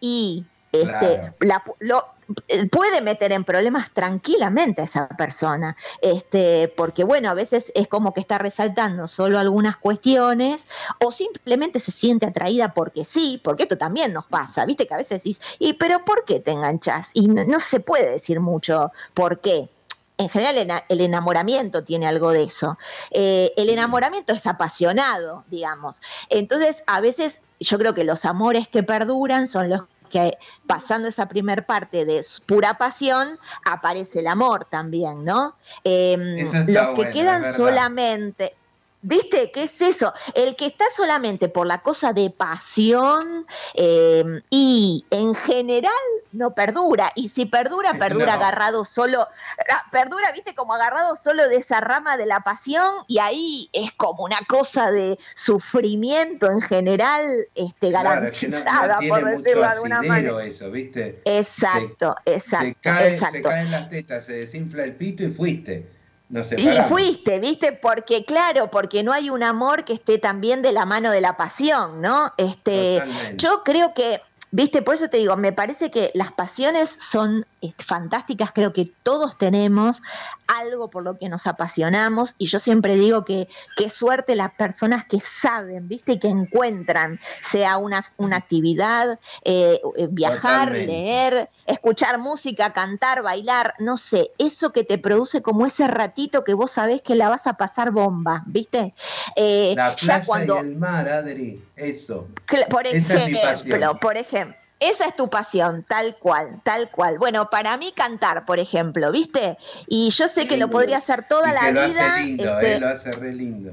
[SPEAKER 10] y este,
[SPEAKER 3] Claro.
[SPEAKER 10] la, lo, eh, puede meter en problemas tranquilamente a esa persona, este, porque bueno, a veces es como que está resaltando solo algunas cuestiones o simplemente se siente atraída porque sí, porque esto también nos pasa, viste que a veces decís, ¿y pero por qué te enganchás? Y no, no se puede decir mucho por qué. En general el, el enamoramiento tiene algo de eso. Eh, el enamoramiento es apasionado, digamos. Entonces, a veces yo creo que los amores que perduran son los que pasando esa primer parte de pura pasión, aparece el amor también, ¿no? Eh,
[SPEAKER 3] Eso está
[SPEAKER 10] los que
[SPEAKER 3] bueno,
[SPEAKER 10] quedan
[SPEAKER 3] es verdad.
[SPEAKER 10] solamente... ¿Viste? ¿Qué es eso? El que está solamente por la cosa de pasión eh, y en general no perdura. Y si perdura, perdura
[SPEAKER 3] No.
[SPEAKER 10] agarrado solo, ah, perdura, ¿viste? Como agarrado solo de esa rama de la pasión y ahí es como una cosa de sufrimiento en general este,
[SPEAKER 3] Claro, es que no,
[SPEAKER 10] garantizada,
[SPEAKER 3] no tiene
[SPEAKER 10] por
[SPEAKER 3] mucho
[SPEAKER 10] decirlo de alguna
[SPEAKER 3] asidero
[SPEAKER 10] manera.
[SPEAKER 3] eso, ¿viste?
[SPEAKER 10] Exacto, exacto,
[SPEAKER 3] Se, cae,
[SPEAKER 10] exacto.
[SPEAKER 3] se caen las tetas, se desinfla el pito y fuiste. Nos
[SPEAKER 10] Y
[SPEAKER 3] separamos.
[SPEAKER 10] fuiste, ¿viste? Porque, claro, porque no hay un amor que esté también de la mano de la pasión, ¿no? Este,
[SPEAKER 3] Totalmente.
[SPEAKER 10] yo creo que, ¿viste? Por eso te digo, me parece que las pasiones son este, fantásticas, creo que todos tenemos algo por lo que nos apasionamos, y yo siempre digo que qué suerte las personas que saben, ¿viste? Y que encuentran, sea una, una actividad, eh, viajar,
[SPEAKER 3] Totalmente.
[SPEAKER 10] leer, escuchar música, cantar, bailar, no sé, eso que te produce como ese ratito que vos sabés que la vas a pasar bomba, ¿viste? Eh,
[SPEAKER 3] La
[SPEAKER 10] ya
[SPEAKER 3] playa
[SPEAKER 10] cuando,
[SPEAKER 3] y el mar, Adri, eso.
[SPEAKER 10] Cla- Por
[SPEAKER 3] Esa es mi pasión.
[SPEAKER 10] ejemplo, por ejemplo, esa es tu pasión, tal cual, tal cual. Bueno, para mí cantar, por ejemplo, ¿viste? Y yo sé que lo podría hacer toda
[SPEAKER 3] Y
[SPEAKER 10] la
[SPEAKER 3] que lo
[SPEAKER 10] vida.
[SPEAKER 3] hace lindo,
[SPEAKER 10] este,
[SPEAKER 3] eh, lo hace re lindo.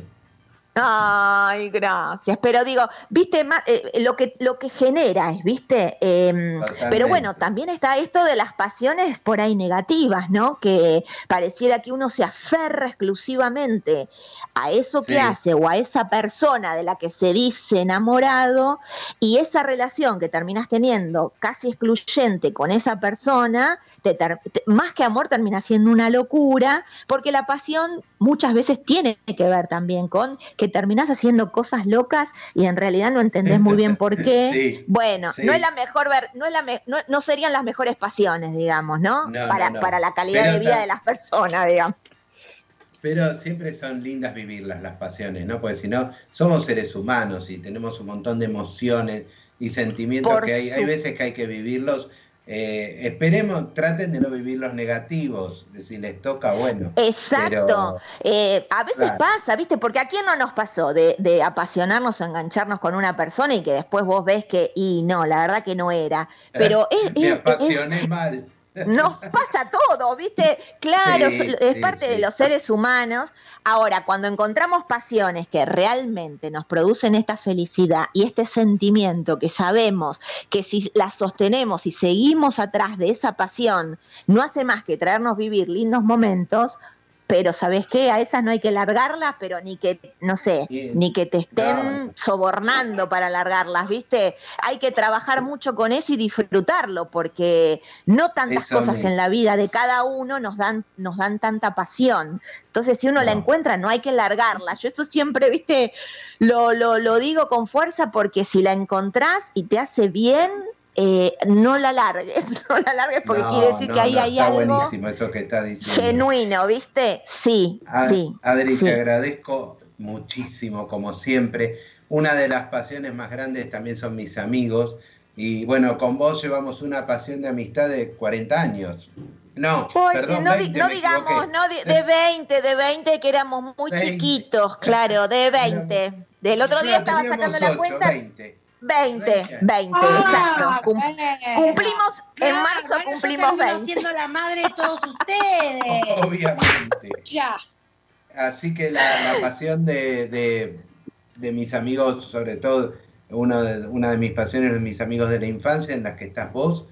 [SPEAKER 10] Ay, gracias. Pero digo, viste, ma- eh, lo que lo que genera es, viste. Em,
[SPEAKER 3] Totalmente.
[SPEAKER 10] pero bueno, también está esto de las pasiones por ahí negativas, ¿no? Que pareciera que uno se aferra exclusivamente a eso que
[SPEAKER 3] Sí.
[SPEAKER 10] hace o a esa persona de la que se dice enamorado, y esa relación que terminas teniendo casi excluyente con esa persona, te ter- te- más que amor termina siendo una locura, porque la pasión muchas veces tiene que ver también con que terminás haciendo cosas locas y en realidad no entendés muy bien por qué.
[SPEAKER 3] Sí,
[SPEAKER 10] Bueno,
[SPEAKER 3] sí.
[SPEAKER 10] no es la mejor ver, no es la me- no, no serían las mejores pasiones, digamos, ¿no?
[SPEAKER 3] No,
[SPEAKER 10] para,
[SPEAKER 3] no, no.
[SPEAKER 10] para la calidad
[SPEAKER 3] Pero
[SPEAKER 10] de vida
[SPEAKER 3] ta-
[SPEAKER 10] de las personas, digamos.
[SPEAKER 3] Pero siempre son lindas vivirlas las pasiones, ¿no? Porque si no, somos seres humanos y tenemos un montón de emociones y sentimientos
[SPEAKER 10] Por
[SPEAKER 3] que hay, hay
[SPEAKER 10] su-
[SPEAKER 3] veces que hay que vivirlos. Eh, esperemos, traten de no vivir los negativos, de si les toca, bueno.
[SPEAKER 10] Exacto.
[SPEAKER 3] Pero,
[SPEAKER 10] Eh, a veces
[SPEAKER 3] claro.
[SPEAKER 10] pasa, ¿viste? Porque a quién no nos pasó de, de apasionarnos o engancharnos con una persona y que después vos ves que, y no, la verdad que no era. Pero es,
[SPEAKER 3] me
[SPEAKER 10] es-
[SPEAKER 3] apasioné
[SPEAKER 10] es-
[SPEAKER 3] mal.
[SPEAKER 10] nos pasa todo, ¿viste? Claro,
[SPEAKER 3] Sí,
[SPEAKER 10] es
[SPEAKER 3] sí,
[SPEAKER 10] parte
[SPEAKER 3] sí.
[SPEAKER 10] de los seres humanos. Ahora, cuando encontramos pasiones que realmente nos producen esta felicidad y este sentimiento que sabemos que si las sostenemos y seguimos atrás de esa pasión, no hace más que traernos vivir lindos momentos, pero ¿sabés qué? A esas no hay que largarlas, pero ni que, no sé,
[SPEAKER 3] Bien.
[SPEAKER 10] ni que te estén
[SPEAKER 3] No.
[SPEAKER 10] sobornando para largarlas, ¿viste? Hay que trabajar mucho con eso y disfrutarlo, porque no tantas
[SPEAKER 3] Eso
[SPEAKER 10] cosas
[SPEAKER 3] mismo.
[SPEAKER 10] en la vida de cada uno nos dan, nos dan tanta pasión. Entonces, si uno la
[SPEAKER 3] No.
[SPEAKER 10] encuentra, no hay que largarla. Yo eso siempre, ¿viste? Lo, lo, lo digo con fuerza, porque si la encontrás y te hace bien, eh, no la largues, no la largues, porque
[SPEAKER 3] No,
[SPEAKER 10] quiere decir
[SPEAKER 3] no,
[SPEAKER 10] que ahí
[SPEAKER 3] no,
[SPEAKER 10] hay
[SPEAKER 3] está
[SPEAKER 10] algo
[SPEAKER 3] buenísimo eso que está diciendo.
[SPEAKER 10] genuino, ¿viste? Sí,
[SPEAKER 3] A-
[SPEAKER 10] sí.
[SPEAKER 3] Adri,
[SPEAKER 10] sí.
[SPEAKER 3] te agradezco muchísimo, como siempre. Una de las pasiones más grandes también son mis amigos. Y bueno, con vos llevamos una pasión de amistad de cuarenta años. No,
[SPEAKER 10] Porque
[SPEAKER 3] perdón,
[SPEAKER 10] no, di-
[SPEAKER 3] veinte,
[SPEAKER 10] no
[SPEAKER 3] me
[SPEAKER 10] digamos,
[SPEAKER 3] equivoqué.
[SPEAKER 10] no de, de veinte, de veinte que éramos muy
[SPEAKER 3] veinte.
[SPEAKER 10] chiquitos, claro, de veinte. Del otro día estaba
[SPEAKER 3] Teníamos
[SPEAKER 10] sacando la
[SPEAKER 3] ocho,
[SPEAKER 10] cuenta.
[SPEAKER 3] veinte.
[SPEAKER 10] veinte, veinte,
[SPEAKER 4] Ah,
[SPEAKER 10] exacto. Cum-
[SPEAKER 4] bueno.
[SPEAKER 10] cumplimos, en
[SPEAKER 4] Claro,
[SPEAKER 10] marzo
[SPEAKER 4] ahora yo
[SPEAKER 10] cumplimos
[SPEAKER 4] termino
[SPEAKER 10] veinte.
[SPEAKER 4] siendo la madre de todos ustedes.
[SPEAKER 3] Obviamente.
[SPEAKER 4] Mira,
[SPEAKER 3] Así que la, la pasión de, de, de mis amigos, sobre todo, uno de, una de mis pasiones de mis amigos de la infancia, en las que estás vos,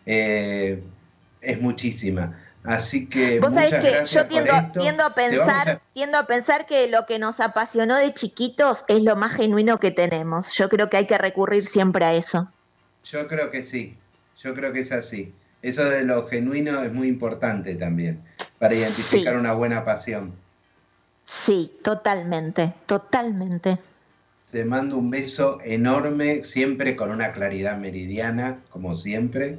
[SPEAKER 3] eh, es muchísima. Así que
[SPEAKER 10] Vos sabés
[SPEAKER 3] muchas
[SPEAKER 10] que
[SPEAKER 3] gracias
[SPEAKER 10] yo tiendo,
[SPEAKER 3] por esto.
[SPEAKER 10] tiendo a
[SPEAKER 3] Te vamos
[SPEAKER 10] pensar,
[SPEAKER 3] a-
[SPEAKER 10] tiendo a pensar que lo que nos apasionó de chiquitos es lo más genuino que tenemos. Yo creo que hay que recurrir siempre a eso.
[SPEAKER 3] Yo creo que sí, yo creo que es así. Eso de lo genuino es muy importante también, para identificar
[SPEAKER 10] Sí.
[SPEAKER 3] una buena pasión.
[SPEAKER 10] Sí, totalmente, totalmente.
[SPEAKER 3] Te mando un beso enorme, siempre con una claridad meridiana, como siempre.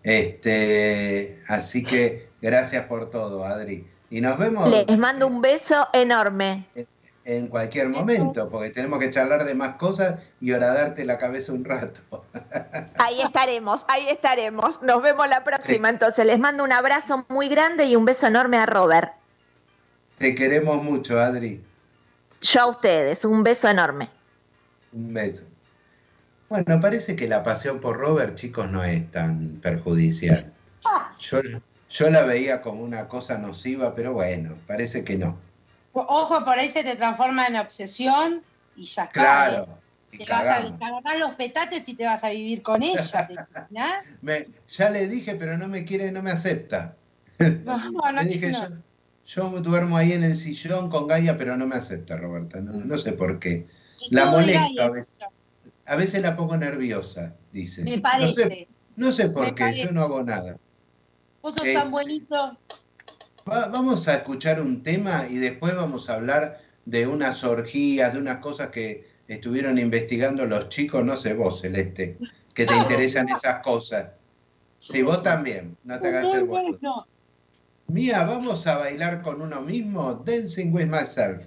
[SPEAKER 3] Este, así que gracias por todo, Adri. Y nos vemos
[SPEAKER 10] Les mando un beso enorme.
[SPEAKER 3] en cualquier momento, porque tenemos que charlar de más cosas y horadarte la cabeza un rato.
[SPEAKER 10] Ahí estaremos, ahí estaremos. Nos vemos la próxima. Entonces, les mando un abrazo muy grande y un beso enorme a Robert.
[SPEAKER 3] Te queremos mucho, Adri.
[SPEAKER 10] Yo a ustedes, un beso enorme.
[SPEAKER 3] Un beso. Bueno, parece que la pasión por Robert, chicos, no es tan perjudicial. Yo, yo la veía como una cosa nociva, pero bueno, parece que no.
[SPEAKER 4] ojo, por ahí se te transforma en obsesión y ya está.
[SPEAKER 3] Claro.
[SPEAKER 4] ¿eh?
[SPEAKER 3] y
[SPEAKER 4] Te vas a
[SPEAKER 3] cagamos.
[SPEAKER 4] te agarrás los petates y te vas a vivir con ella. ¿Te imaginás?
[SPEAKER 3] Me- ya le dije, pero no me quiere, no me acepta.
[SPEAKER 4] No, no,
[SPEAKER 3] Le dije,
[SPEAKER 4] no.
[SPEAKER 3] yo, yo duermo ahí en el sillón con Gaia, pero no me acepta, Roberta. No, no sé por qué.
[SPEAKER 4] Y
[SPEAKER 3] La
[SPEAKER 4] todo de
[SPEAKER 3] molesto
[SPEAKER 4] Gaia,
[SPEAKER 3] a veces. A veces la pongo nerviosa, dice.
[SPEAKER 4] Me
[SPEAKER 3] No
[SPEAKER 4] parece.
[SPEAKER 3] sé, no sé por
[SPEAKER 4] Me
[SPEAKER 3] qué,
[SPEAKER 4] parece.
[SPEAKER 3] yo no hago nada.
[SPEAKER 4] Vos sos
[SPEAKER 3] Eh,
[SPEAKER 4] tan bonito.
[SPEAKER 3] Va- vamos a escuchar un tema y después vamos a hablar de unas orgías, de unas cosas que estuvieron investigando los chicos, no sé vos, Celeste, que te interesan esas cosas. Sí, vos también, no te hagas
[SPEAKER 4] Muy
[SPEAKER 3] el boludo.
[SPEAKER 4] bueno.
[SPEAKER 3] Mía, vamos a bailar con uno mismo, Dancing with Myself.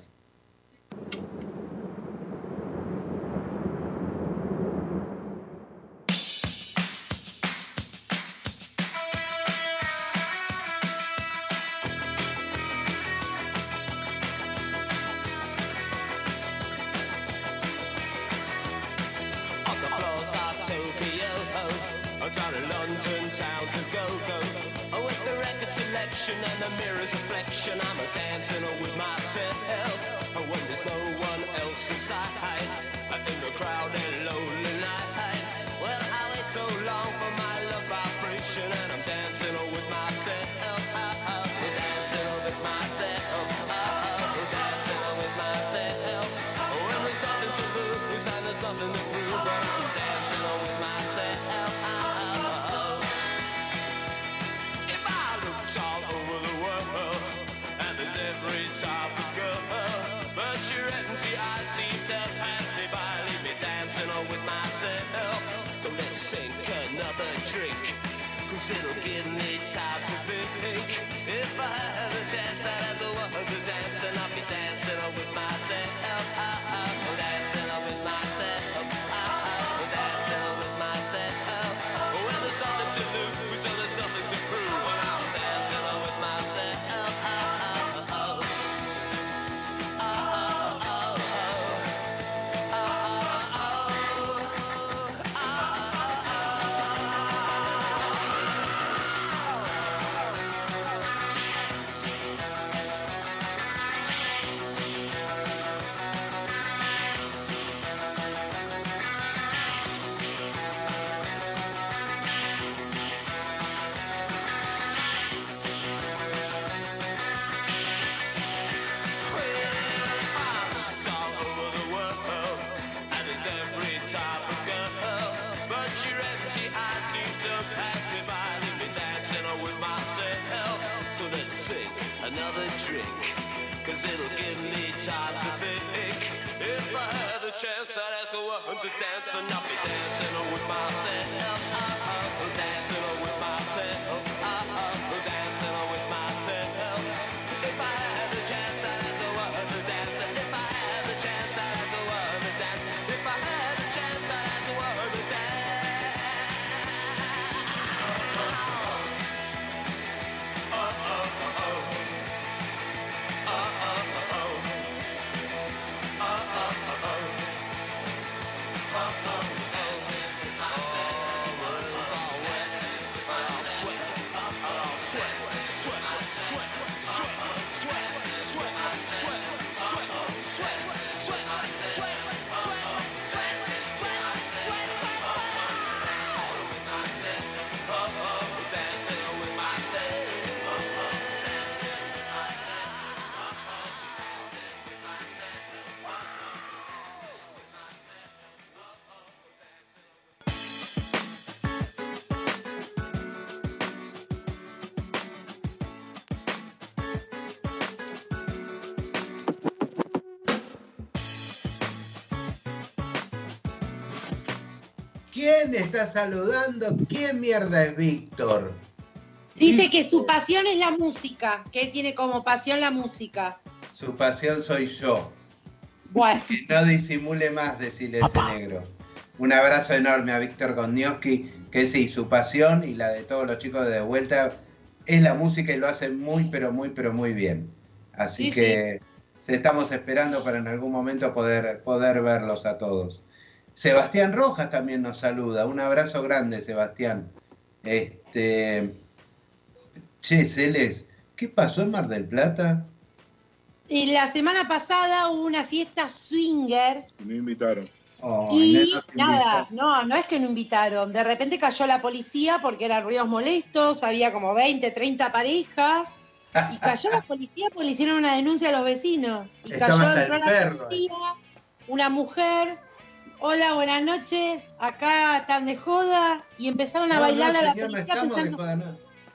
[SPEAKER 9] Down in London town to go-go, oh, with the record selection and the mirror's reflection, I'm a dancing with myself, oh, when there's no one else inside, in the crowded lonely night. Well, I wait so long for my love vibration, and I'm dancing with myself, oh, oh, dancing with myself, oh, oh, dancing with myself. Oh, when there's nothing to lose and there's nothing to prove, I'm dancing with myself. All over the world, and there's every type of girl, but your empty eyes seem to pass me by, leave me dancing on with myself. So let's sink another drink, cause it'll give me time to think. If I had a chance, I'd ask a woman to dance, and I'll be dancing on with myself. Oh, oh, dancing on with myself. Oh, oh, dancing on with myself. Oh, when there's nothing to lose, so there's nothing to prove. Another drink, cause it'll give me time to think. If I had the chance, I'd ask a woman to dance, and I'll be dancing with myself. Oh, oh, dancing with myself. Oh, oh, dancing with myself. If I had the chance, I'd ask a woman to dance. If I had the chance, I'd ask a woman to dance. If I had the chance, I'd ask a woman to dance. Oh, oh, oh, oh.
[SPEAKER 3] ¿Quién está saludando? ¿Quién mierda es Víctor?
[SPEAKER 4] Dice que su pasión es la música, que él tiene como pasión la música.
[SPEAKER 3] Su pasión soy yo.
[SPEAKER 4] Bueno.
[SPEAKER 3] Que no disimule más, decirle ese negro. Un abrazo enorme a Víctor Gondioski, que sí, su pasión y la de todos los chicos de De Vuelta es la música y lo hace muy, pero muy, pero muy bien. Así
[SPEAKER 4] sí,
[SPEAKER 3] que sí. Estamos esperando para en algún momento poder, poder verlos a todos. Sebastián Rojas también nos saluda. Un abrazo grande, Sebastián. Este... Che, Celes, ¿qué pasó en Mar del Plata?
[SPEAKER 4] Y la semana pasada hubo una fiesta swinger.
[SPEAKER 5] Me invitaron.
[SPEAKER 3] Oh,
[SPEAKER 4] y nada, no, no es que no invitaron. De repente cayó la policía porque eran ruidos molestos, había como veinte, treinta parejas. Y cayó la policía porque le hicieron una denuncia a los vecinos. Y
[SPEAKER 3] Estaba
[SPEAKER 4] cayó entró
[SPEAKER 3] el
[SPEAKER 4] la
[SPEAKER 3] perro,
[SPEAKER 4] policía, una mujer. Hola, buenas noches. Acá están de joda. Y empezaron a
[SPEAKER 3] no,
[SPEAKER 4] bailar
[SPEAKER 3] no,
[SPEAKER 4] a la
[SPEAKER 3] señor,
[SPEAKER 4] policía
[SPEAKER 3] no estamos
[SPEAKER 4] pensando,
[SPEAKER 3] de joda, no.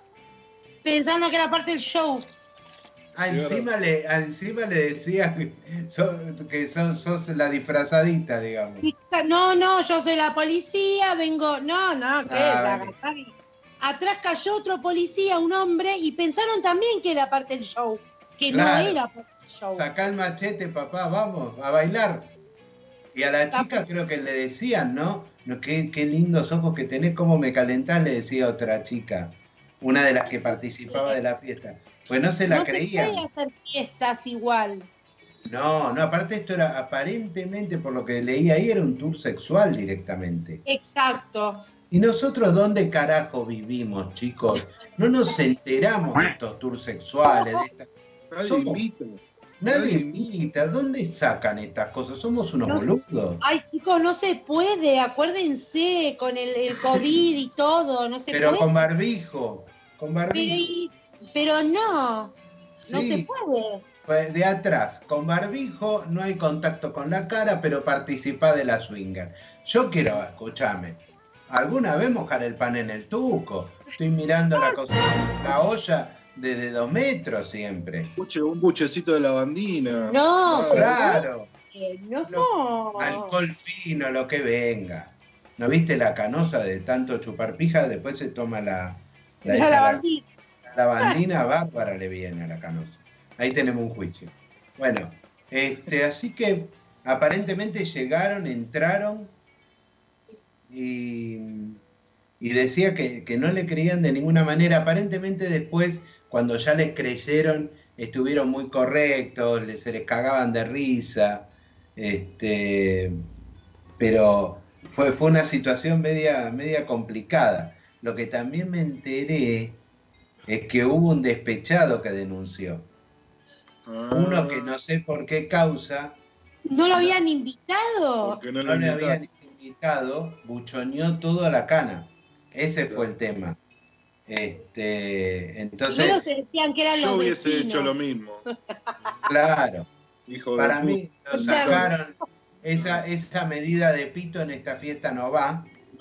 [SPEAKER 4] pensando que era parte del show.
[SPEAKER 3] Ah, encima le, encima le decía que, sos, que sos, sos la disfrazadita, digamos.
[SPEAKER 4] No, no, yo soy la policía, vengo. No, no, ¿qué?
[SPEAKER 3] Ah,
[SPEAKER 4] La
[SPEAKER 3] vale.
[SPEAKER 4] agarraron. atrás cayó otro policía, un hombre, y pensaron también que era parte del show, que
[SPEAKER 3] Claro.
[SPEAKER 4] no era parte del show.
[SPEAKER 3] Sacá el machete, papá, vamos, a bailar. Y a la chica creo que le decían, ¿no? No, qué, qué lindos ojos que tenés, cómo me calentás, le decía otra chica, una de las que participaba de la fiesta. Pues no se la
[SPEAKER 4] no
[SPEAKER 3] creían.
[SPEAKER 4] se puede hacer fiestas igual.
[SPEAKER 3] No, no, aparte esto era aparentemente, por lo que leí ahí, era un tour sexual directamente.
[SPEAKER 4] Exacto.
[SPEAKER 3] ¿Y nosotros dónde carajo vivimos, chicos? No nos enteramos de estos tours sexuales. De esta...
[SPEAKER 5] Nadie
[SPEAKER 3] Somos-
[SPEAKER 5] invita.
[SPEAKER 3] Nadie invita. ¿Dónde sacan estas cosas? Somos unos
[SPEAKER 4] No.
[SPEAKER 3] boludos.
[SPEAKER 4] Ay, chicos, no se puede, acuérdense, con el, el COVID y todo, no se
[SPEAKER 3] Pero
[SPEAKER 4] puede.
[SPEAKER 3] con barbijo. Con
[SPEAKER 4] Pero,
[SPEAKER 3] barbijo.
[SPEAKER 4] y- pero no, no
[SPEAKER 3] Sí.
[SPEAKER 4] se puede.
[SPEAKER 3] Pues de atrás, con barbijo, no hay contacto con la cara, pero participá de la swinger. Yo quiero, escuchame, ¿alguna vez mojar el pan en el tuco? Estoy mirando la cosa, la olla desde dos metros siempre.
[SPEAKER 5] Buche, un buchecito de lavandina.
[SPEAKER 4] No, se
[SPEAKER 3] Claro,
[SPEAKER 4] puede, no.
[SPEAKER 3] alcohol fino, lo que venga. ¿No viste la canosa de tanto chupar pija? Después se toma la, la,
[SPEAKER 4] La
[SPEAKER 3] esa, la-
[SPEAKER 4] lavandina.
[SPEAKER 3] la lavandina bárbara le viene a la canosa. Ahí tenemos un juicio. Bueno, este, así que aparentemente llegaron, entraron y, y decía que, que no le creían de ninguna manera. Aparentemente después, cuando ya les creyeron, estuvieron muy correctos, les, se les cagaban de risa. Este, pero fue, fue una situación media, media complicada. Lo que también me enteré es que hubo un despechado que denunció. Uno que no sé por qué causa,
[SPEAKER 4] ¿No lo habían invitado?
[SPEAKER 5] Porque no
[SPEAKER 3] no
[SPEAKER 5] lo
[SPEAKER 3] le
[SPEAKER 5] invitaste.
[SPEAKER 3] habían invitado, buchoneó todo a la cana. Ese fue el tema. Este, entonces,
[SPEAKER 4] Primero se decían que eran
[SPEAKER 5] Yo
[SPEAKER 4] los
[SPEAKER 5] hubiese
[SPEAKER 4] vecinos.
[SPEAKER 5] hecho lo mismo.
[SPEAKER 3] claro,
[SPEAKER 5] Hijo de
[SPEAKER 3] para
[SPEAKER 5] puta.
[SPEAKER 3] mí lo sacaron, esa, esa medida de pito en esta fiesta no va.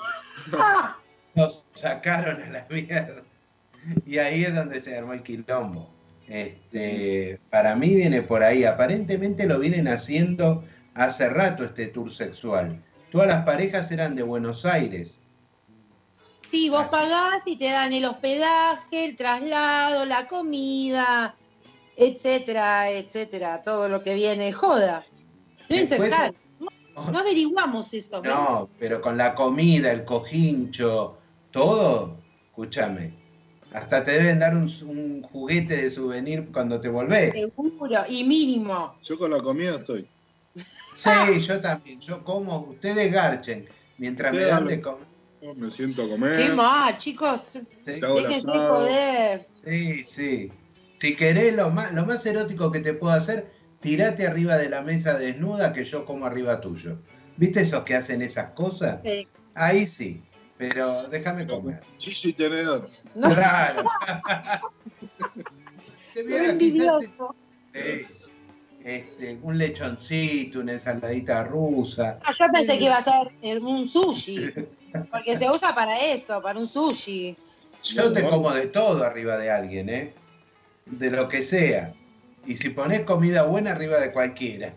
[SPEAKER 3] Nos sacaron a la mierda. Y ahí es donde se armó el quilombo. Este, para mí viene por ahí. Aparentemente lo vienen haciendo hace rato este tour sexual. Todas las parejas eran de Buenos Aires.
[SPEAKER 4] Sí, vos
[SPEAKER 3] Así.
[SPEAKER 4] pagás y te dan el hospedaje, el traslado, la comida, etcétera, etcétera. Todo lo que viene, joda. Deben ser
[SPEAKER 3] Después-
[SPEAKER 4] caros. No, no averiguamos eso. ¿ves?
[SPEAKER 3] No, pero con la comida, el cojincho, todo, escúchame. Hasta te deben dar un, un juguete de souvenir cuando te volvés.
[SPEAKER 4] Seguro, y mínimo.
[SPEAKER 5] Yo con la comida estoy.
[SPEAKER 3] Sí, yo también. Yo como, ustedes garchen. Mientras me dan de comer.
[SPEAKER 5] Yo me siento a comer.
[SPEAKER 4] ¿Qué más, chicos?
[SPEAKER 3] Sí,
[SPEAKER 5] Te hago el
[SPEAKER 4] Déjense
[SPEAKER 5] asado.
[SPEAKER 4] joder.
[SPEAKER 3] sí, sí. Si querés, lo más, lo más erótico que te puedo hacer, tirate arriba de la mesa desnuda que yo como arriba tuyo. ¿Viste esos que hacen esas cosas?
[SPEAKER 4] Sí.
[SPEAKER 3] Ahí sí, pero déjame comer.
[SPEAKER 5] Chillo y tenedor.
[SPEAKER 4] No,
[SPEAKER 3] Claro. Te
[SPEAKER 4] qué
[SPEAKER 3] vieras, quizás te-
[SPEAKER 4] envidioso.
[SPEAKER 3] Sí. Este, un lechoncito, una ensaladita rusa.
[SPEAKER 4] Ah, yo pensé que iba a ser eh, un sushi. Porque se usa para esto, para un sushi.
[SPEAKER 3] Yo te como de todo arriba de alguien, ¿eh? De lo que sea. Y si pones comida buena arriba de cualquiera.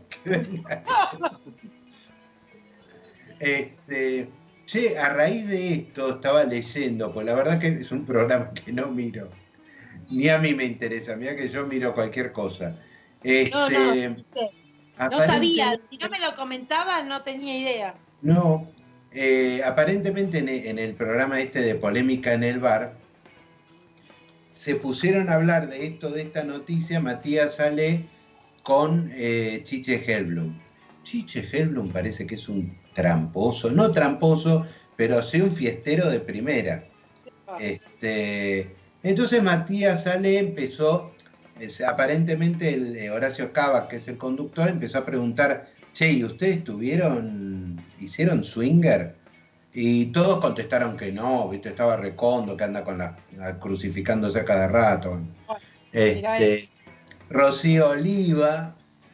[SPEAKER 3] Este, che, a raíz de esto estaba leyendo, pues la verdad que es un programa que no miro. Ni a mí me interesa, mira que yo miro cualquier cosa. Este,
[SPEAKER 4] No, no, sí, no
[SPEAKER 3] aparente-
[SPEAKER 4] sabía. Si no me lo comentabas, no tenía idea.
[SPEAKER 3] No, eh, aparentemente en, e- en el programa este de Polémica en el Bar, se pusieron a hablar de esto, de esta noticia, Matías Salé con eh, Chiche Helblum. Chiche Helblum parece que es un tramposo, no tramposo, pero sí un fiestero de primera. Este, entonces Matías Salé empezó, es- aparentemente el, eh, Horacio Cava, que es el conductor, empezó a preguntar, che, ¿y ustedes tuvieron, hicieron swinger? Y todos contestaron que no, viste, estaba Recondo, que anda con la, la- crucificándose a cada rato.
[SPEAKER 4] mirá
[SPEAKER 3] Este, Rocío Oliva,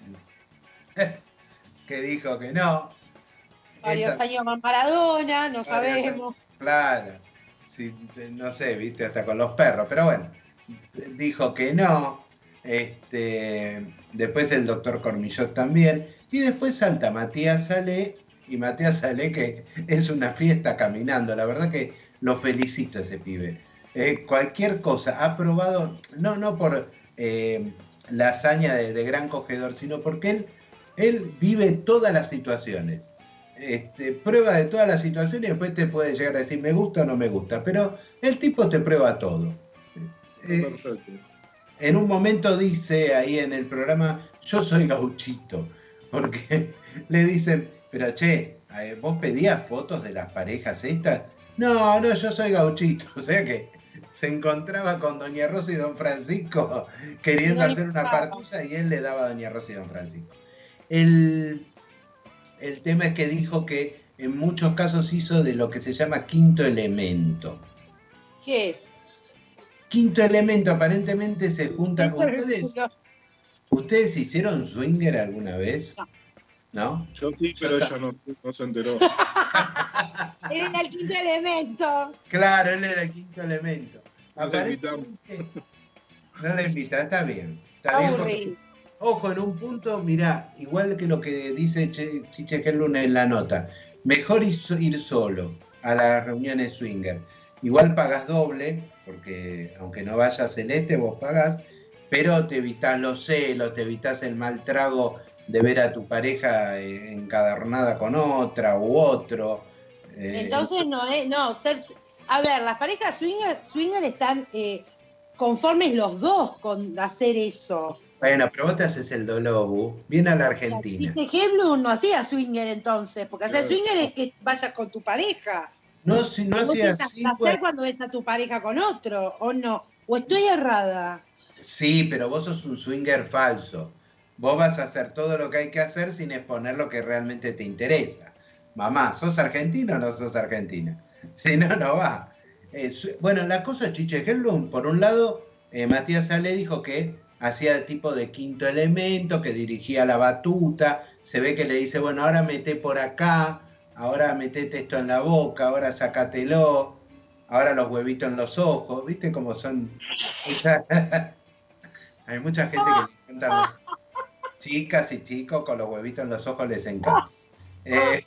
[SPEAKER 3] que dijo que no.
[SPEAKER 4] Varios
[SPEAKER 3] Esa-
[SPEAKER 4] años más Maradona, no
[SPEAKER 3] Varios
[SPEAKER 4] sabemos.
[SPEAKER 3] Claro, sí, no sé, viste, hasta con los perros, pero bueno, dijo que no. Este, después el doctor Cormillot también, y después salta Matías Salé, y Matías Salé que es una fiesta caminando, la verdad que lo felicito a ese pibe. eh, cualquier cosa. Ha probado, no, no por eh, la hazaña de, de gran cogedor, sino porque él, él vive todas las situaciones. Este, prueba de todas las situaciones y después te puede llegar a decir me gusta o no me gusta, pero el tipo te prueba todo. Eh,
[SPEAKER 5] Perfecto.
[SPEAKER 3] en un momento dice ahí en el programa, yo soy gauchito, porque le dicen, pero che, ¿vos pedías fotos de las parejas estas? No, no, yo soy gauchito, o sea que se encontraba con Doña Rosa y Don Francisco queriendo
[SPEAKER 4] No le
[SPEAKER 3] hacer una
[SPEAKER 4] gustaba.
[SPEAKER 3] partusa y él le daba a Doña Rosa y Don Francisco. El, el tema es que dijo que en muchos casos hizo de lo que se llama quinto elemento.
[SPEAKER 4] ¿Qué es?
[SPEAKER 3] Quinto elemento, aparentemente se juntan. ¿Ustedes, ¿Ustedes hicieron swinger alguna vez?
[SPEAKER 4] No.
[SPEAKER 3] ¿No?
[SPEAKER 5] Yo sí, pero ella no, no se enteró.
[SPEAKER 4] Él era el quinto elemento.
[SPEAKER 3] Claro, él era el quinto elemento.
[SPEAKER 5] No le invitamos.
[SPEAKER 3] Aparentemente, no le invita, está bien. Está bien porque-
[SPEAKER 4] Aburrido.
[SPEAKER 3] ojo, en un punto, mirá, igual que lo que dice Che- Chiche Helblum en la nota, mejor ir, so- ir solo a las reuniones swinger. Igual pagas doble, porque aunque no vaya Celeste, vos pagás, pero te evitás los celos, te evitás el mal trago de ver a tu pareja eh, encadernada con otra u otro. eh,
[SPEAKER 4] Entonces no es, no, ser, a ver, las parejas swinger, swinger están eh, conformes los dos con hacer eso.
[SPEAKER 3] Bueno, pero vos te haces el dolobu, viene a la Argentina.
[SPEAKER 4] Dice Helblum no hacía swinger entonces, porque hacer
[SPEAKER 5] Claro.
[SPEAKER 4] swinger es que vayas con tu pareja.
[SPEAKER 3] No, si no
[SPEAKER 4] Vos
[SPEAKER 3] hacía
[SPEAKER 4] tenés
[SPEAKER 3] así,
[SPEAKER 4] placer
[SPEAKER 3] pues,
[SPEAKER 4] cuando ves a tu pareja con otro, o no, o estoy errada.
[SPEAKER 3] sí, pero vos sos un swinger falso. Vos vas a hacer todo lo que hay que hacer sin exponer lo que realmente te interesa. Mamá, ¿sos argentina o no sos argentina? Si no, no va. Eh, su- bueno, la cosa de Chiche Helblum, por un lado, eh, Matías Ale dijo que hacía tipo de quinto elemento, que dirigía la batuta. Se ve que le dice, bueno, ahora mete por acá, ahora metete esto en la boca, ahora sacátelo, ahora los huevitos en los ojos. ¿Viste cómo son? Esa- Hay mucha gente que le encantan los- chicas y chicos con los huevitos en los ojos les encanta. Eh,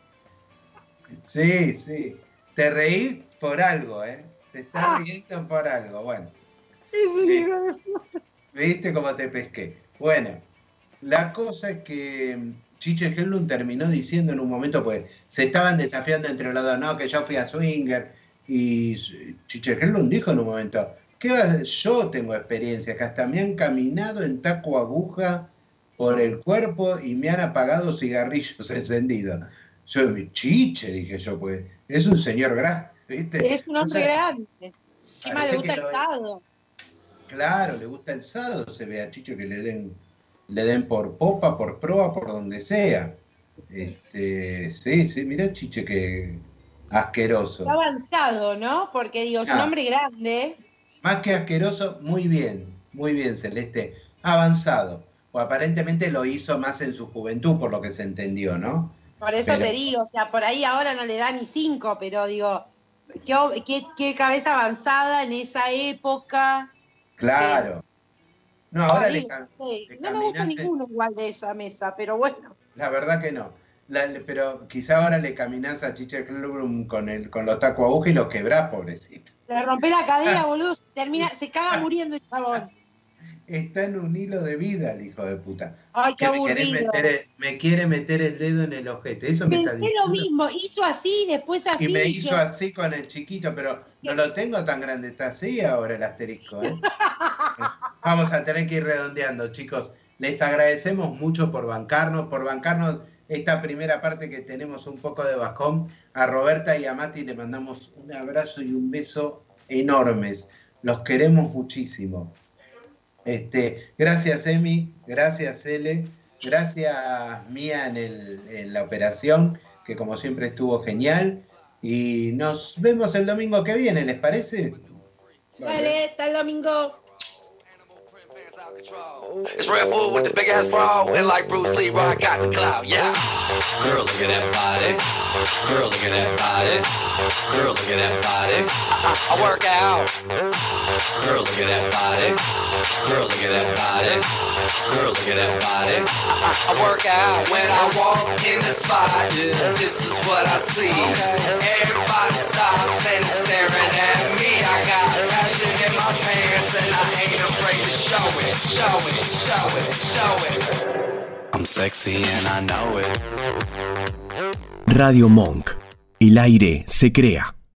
[SPEAKER 3] sí, sí. Te reís por algo, ¿eh? Te estás riendo por algo. Bueno,
[SPEAKER 4] Es un
[SPEAKER 3] Sí.
[SPEAKER 4] hijo de puta.
[SPEAKER 3] ¿viste cómo te pesqué? Bueno, la cosa es que mm, Chiche Helblum terminó diciendo en un momento, pues se estaban desafiando entre los dos, no, que yo fui a swinger. Y s- Chiche Helblum dijo en un momento, ¿qué vas a hacer? Yo tengo experiencia, que hasta me han caminado en taco aguja por el cuerpo y me han apagado cigarrillos encendidos. Yo, Chiche, dije yo, pues, es un señor grande, ¿viste?
[SPEAKER 4] Es un hombre
[SPEAKER 3] O sea,
[SPEAKER 4] grande. Encima
[SPEAKER 3] parece
[SPEAKER 4] le gusta
[SPEAKER 3] que
[SPEAKER 4] el
[SPEAKER 3] lo-
[SPEAKER 4] sado.
[SPEAKER 3] Claro, le gusta el sado, se ve a Chicho que le den, le den por popa, por proa, por donde sea. Este, sí, sí, mirá Chiche que asqueroso.
[SPEAKER 4] Está avanzado, ¿no? Porque digo, es un
[SPEAKER 3] Ah.
[SPEAKER 4] hombre grande.
[SPEAKER 3] Más que asqueroso, muy bien, muy bien, Celeste. Avanzado. O aparentemente lo hizo más en su juventud, por lo que se entendió, ¿no?
[SPEAKER 4] Por eso
[SPEAKER 3] Pero-
[SPEAKER 4] te digo, o sea, por ahí ahora no le da ni cinco, pero digo, qué, qué- qué cabeza avanzada en esa época.
[SPEAKER 3] Claro. No, ahora le,
[SPEAKER 4] Digo,
[SPEAKER 3] cam-
[SPEAKER 4] sí,
[SPEAKER 3] le
[SPEAKER 4] no me gusta
[SPEAKER 3] caminás en-
[SPEAKER 4] ninguno igual de esa mesa, pero bueno.
[SPEAKER 3] La verdad que no. La- le- pero quizá ahora le caminás a Chiche Helblum con, el, con los tacos aguja y los quebrás, pobrecito.
[SPEAKER 4] Le rompé la cadera, boludo, se termina, se caga muriendo el chabón.
[SPEAKER 3] Está en un hilo de vida el hijo de puta.
[SPEAKER 4] Ay, qué
[SPEAKER 3] Que me, querés
[SPEAKER 4] aburrido.
[SPEAKER 3] meter el- me quiere meter el dedo en el ojete. Eso me está
[SPEAKER 4] Pensé
[SPEAKER 3] diciendo.
[SPEAKER 4] lo mismo, hizo así, después así.
[SPEAKER 3] Y me
[SPEAKER 4] dije,
[SPEAKER 3] hizo así con el chiquito, pero no lo tengo tan grande. Está así ahora el asterisco. ¿eh? Vamos a tener que ir redondeando, chicos. Les agradecemos mucho por bancarnos, por bancarnos esta primera parte que tenemos un poco de bajón. A Roberta y a Mati le mandamos un abrazo y un beso enormes. Los queremos muchísimo. Este, gracias Emi, gracias Ele, gracias Mía en, el, en la operación, que como siempre estuvo genial. Y nos vemos el domingo que viene, ¿les parece?
[SPEAKER 4] Dale, hasta el domingo.
[SPEAKER 9] It's Red Bull with the big ass bra, and like Bruce Lee, I got the clout, yeah. Girl, look at that body. Girl, look at that body. Girl, look at that body. I, I, I work out. Girl, look at that body. Girl, look at that body. Girl, look at that body. I, I, I work out when I walk in the spot. This is what I see. Everybody stops and is staring at me. I got passion in my pants and I ain't afraid to show it, show it, show it, show it. I'm sexy and I know it.
[SPEAKER 1] Radio Monk. El aire se crea.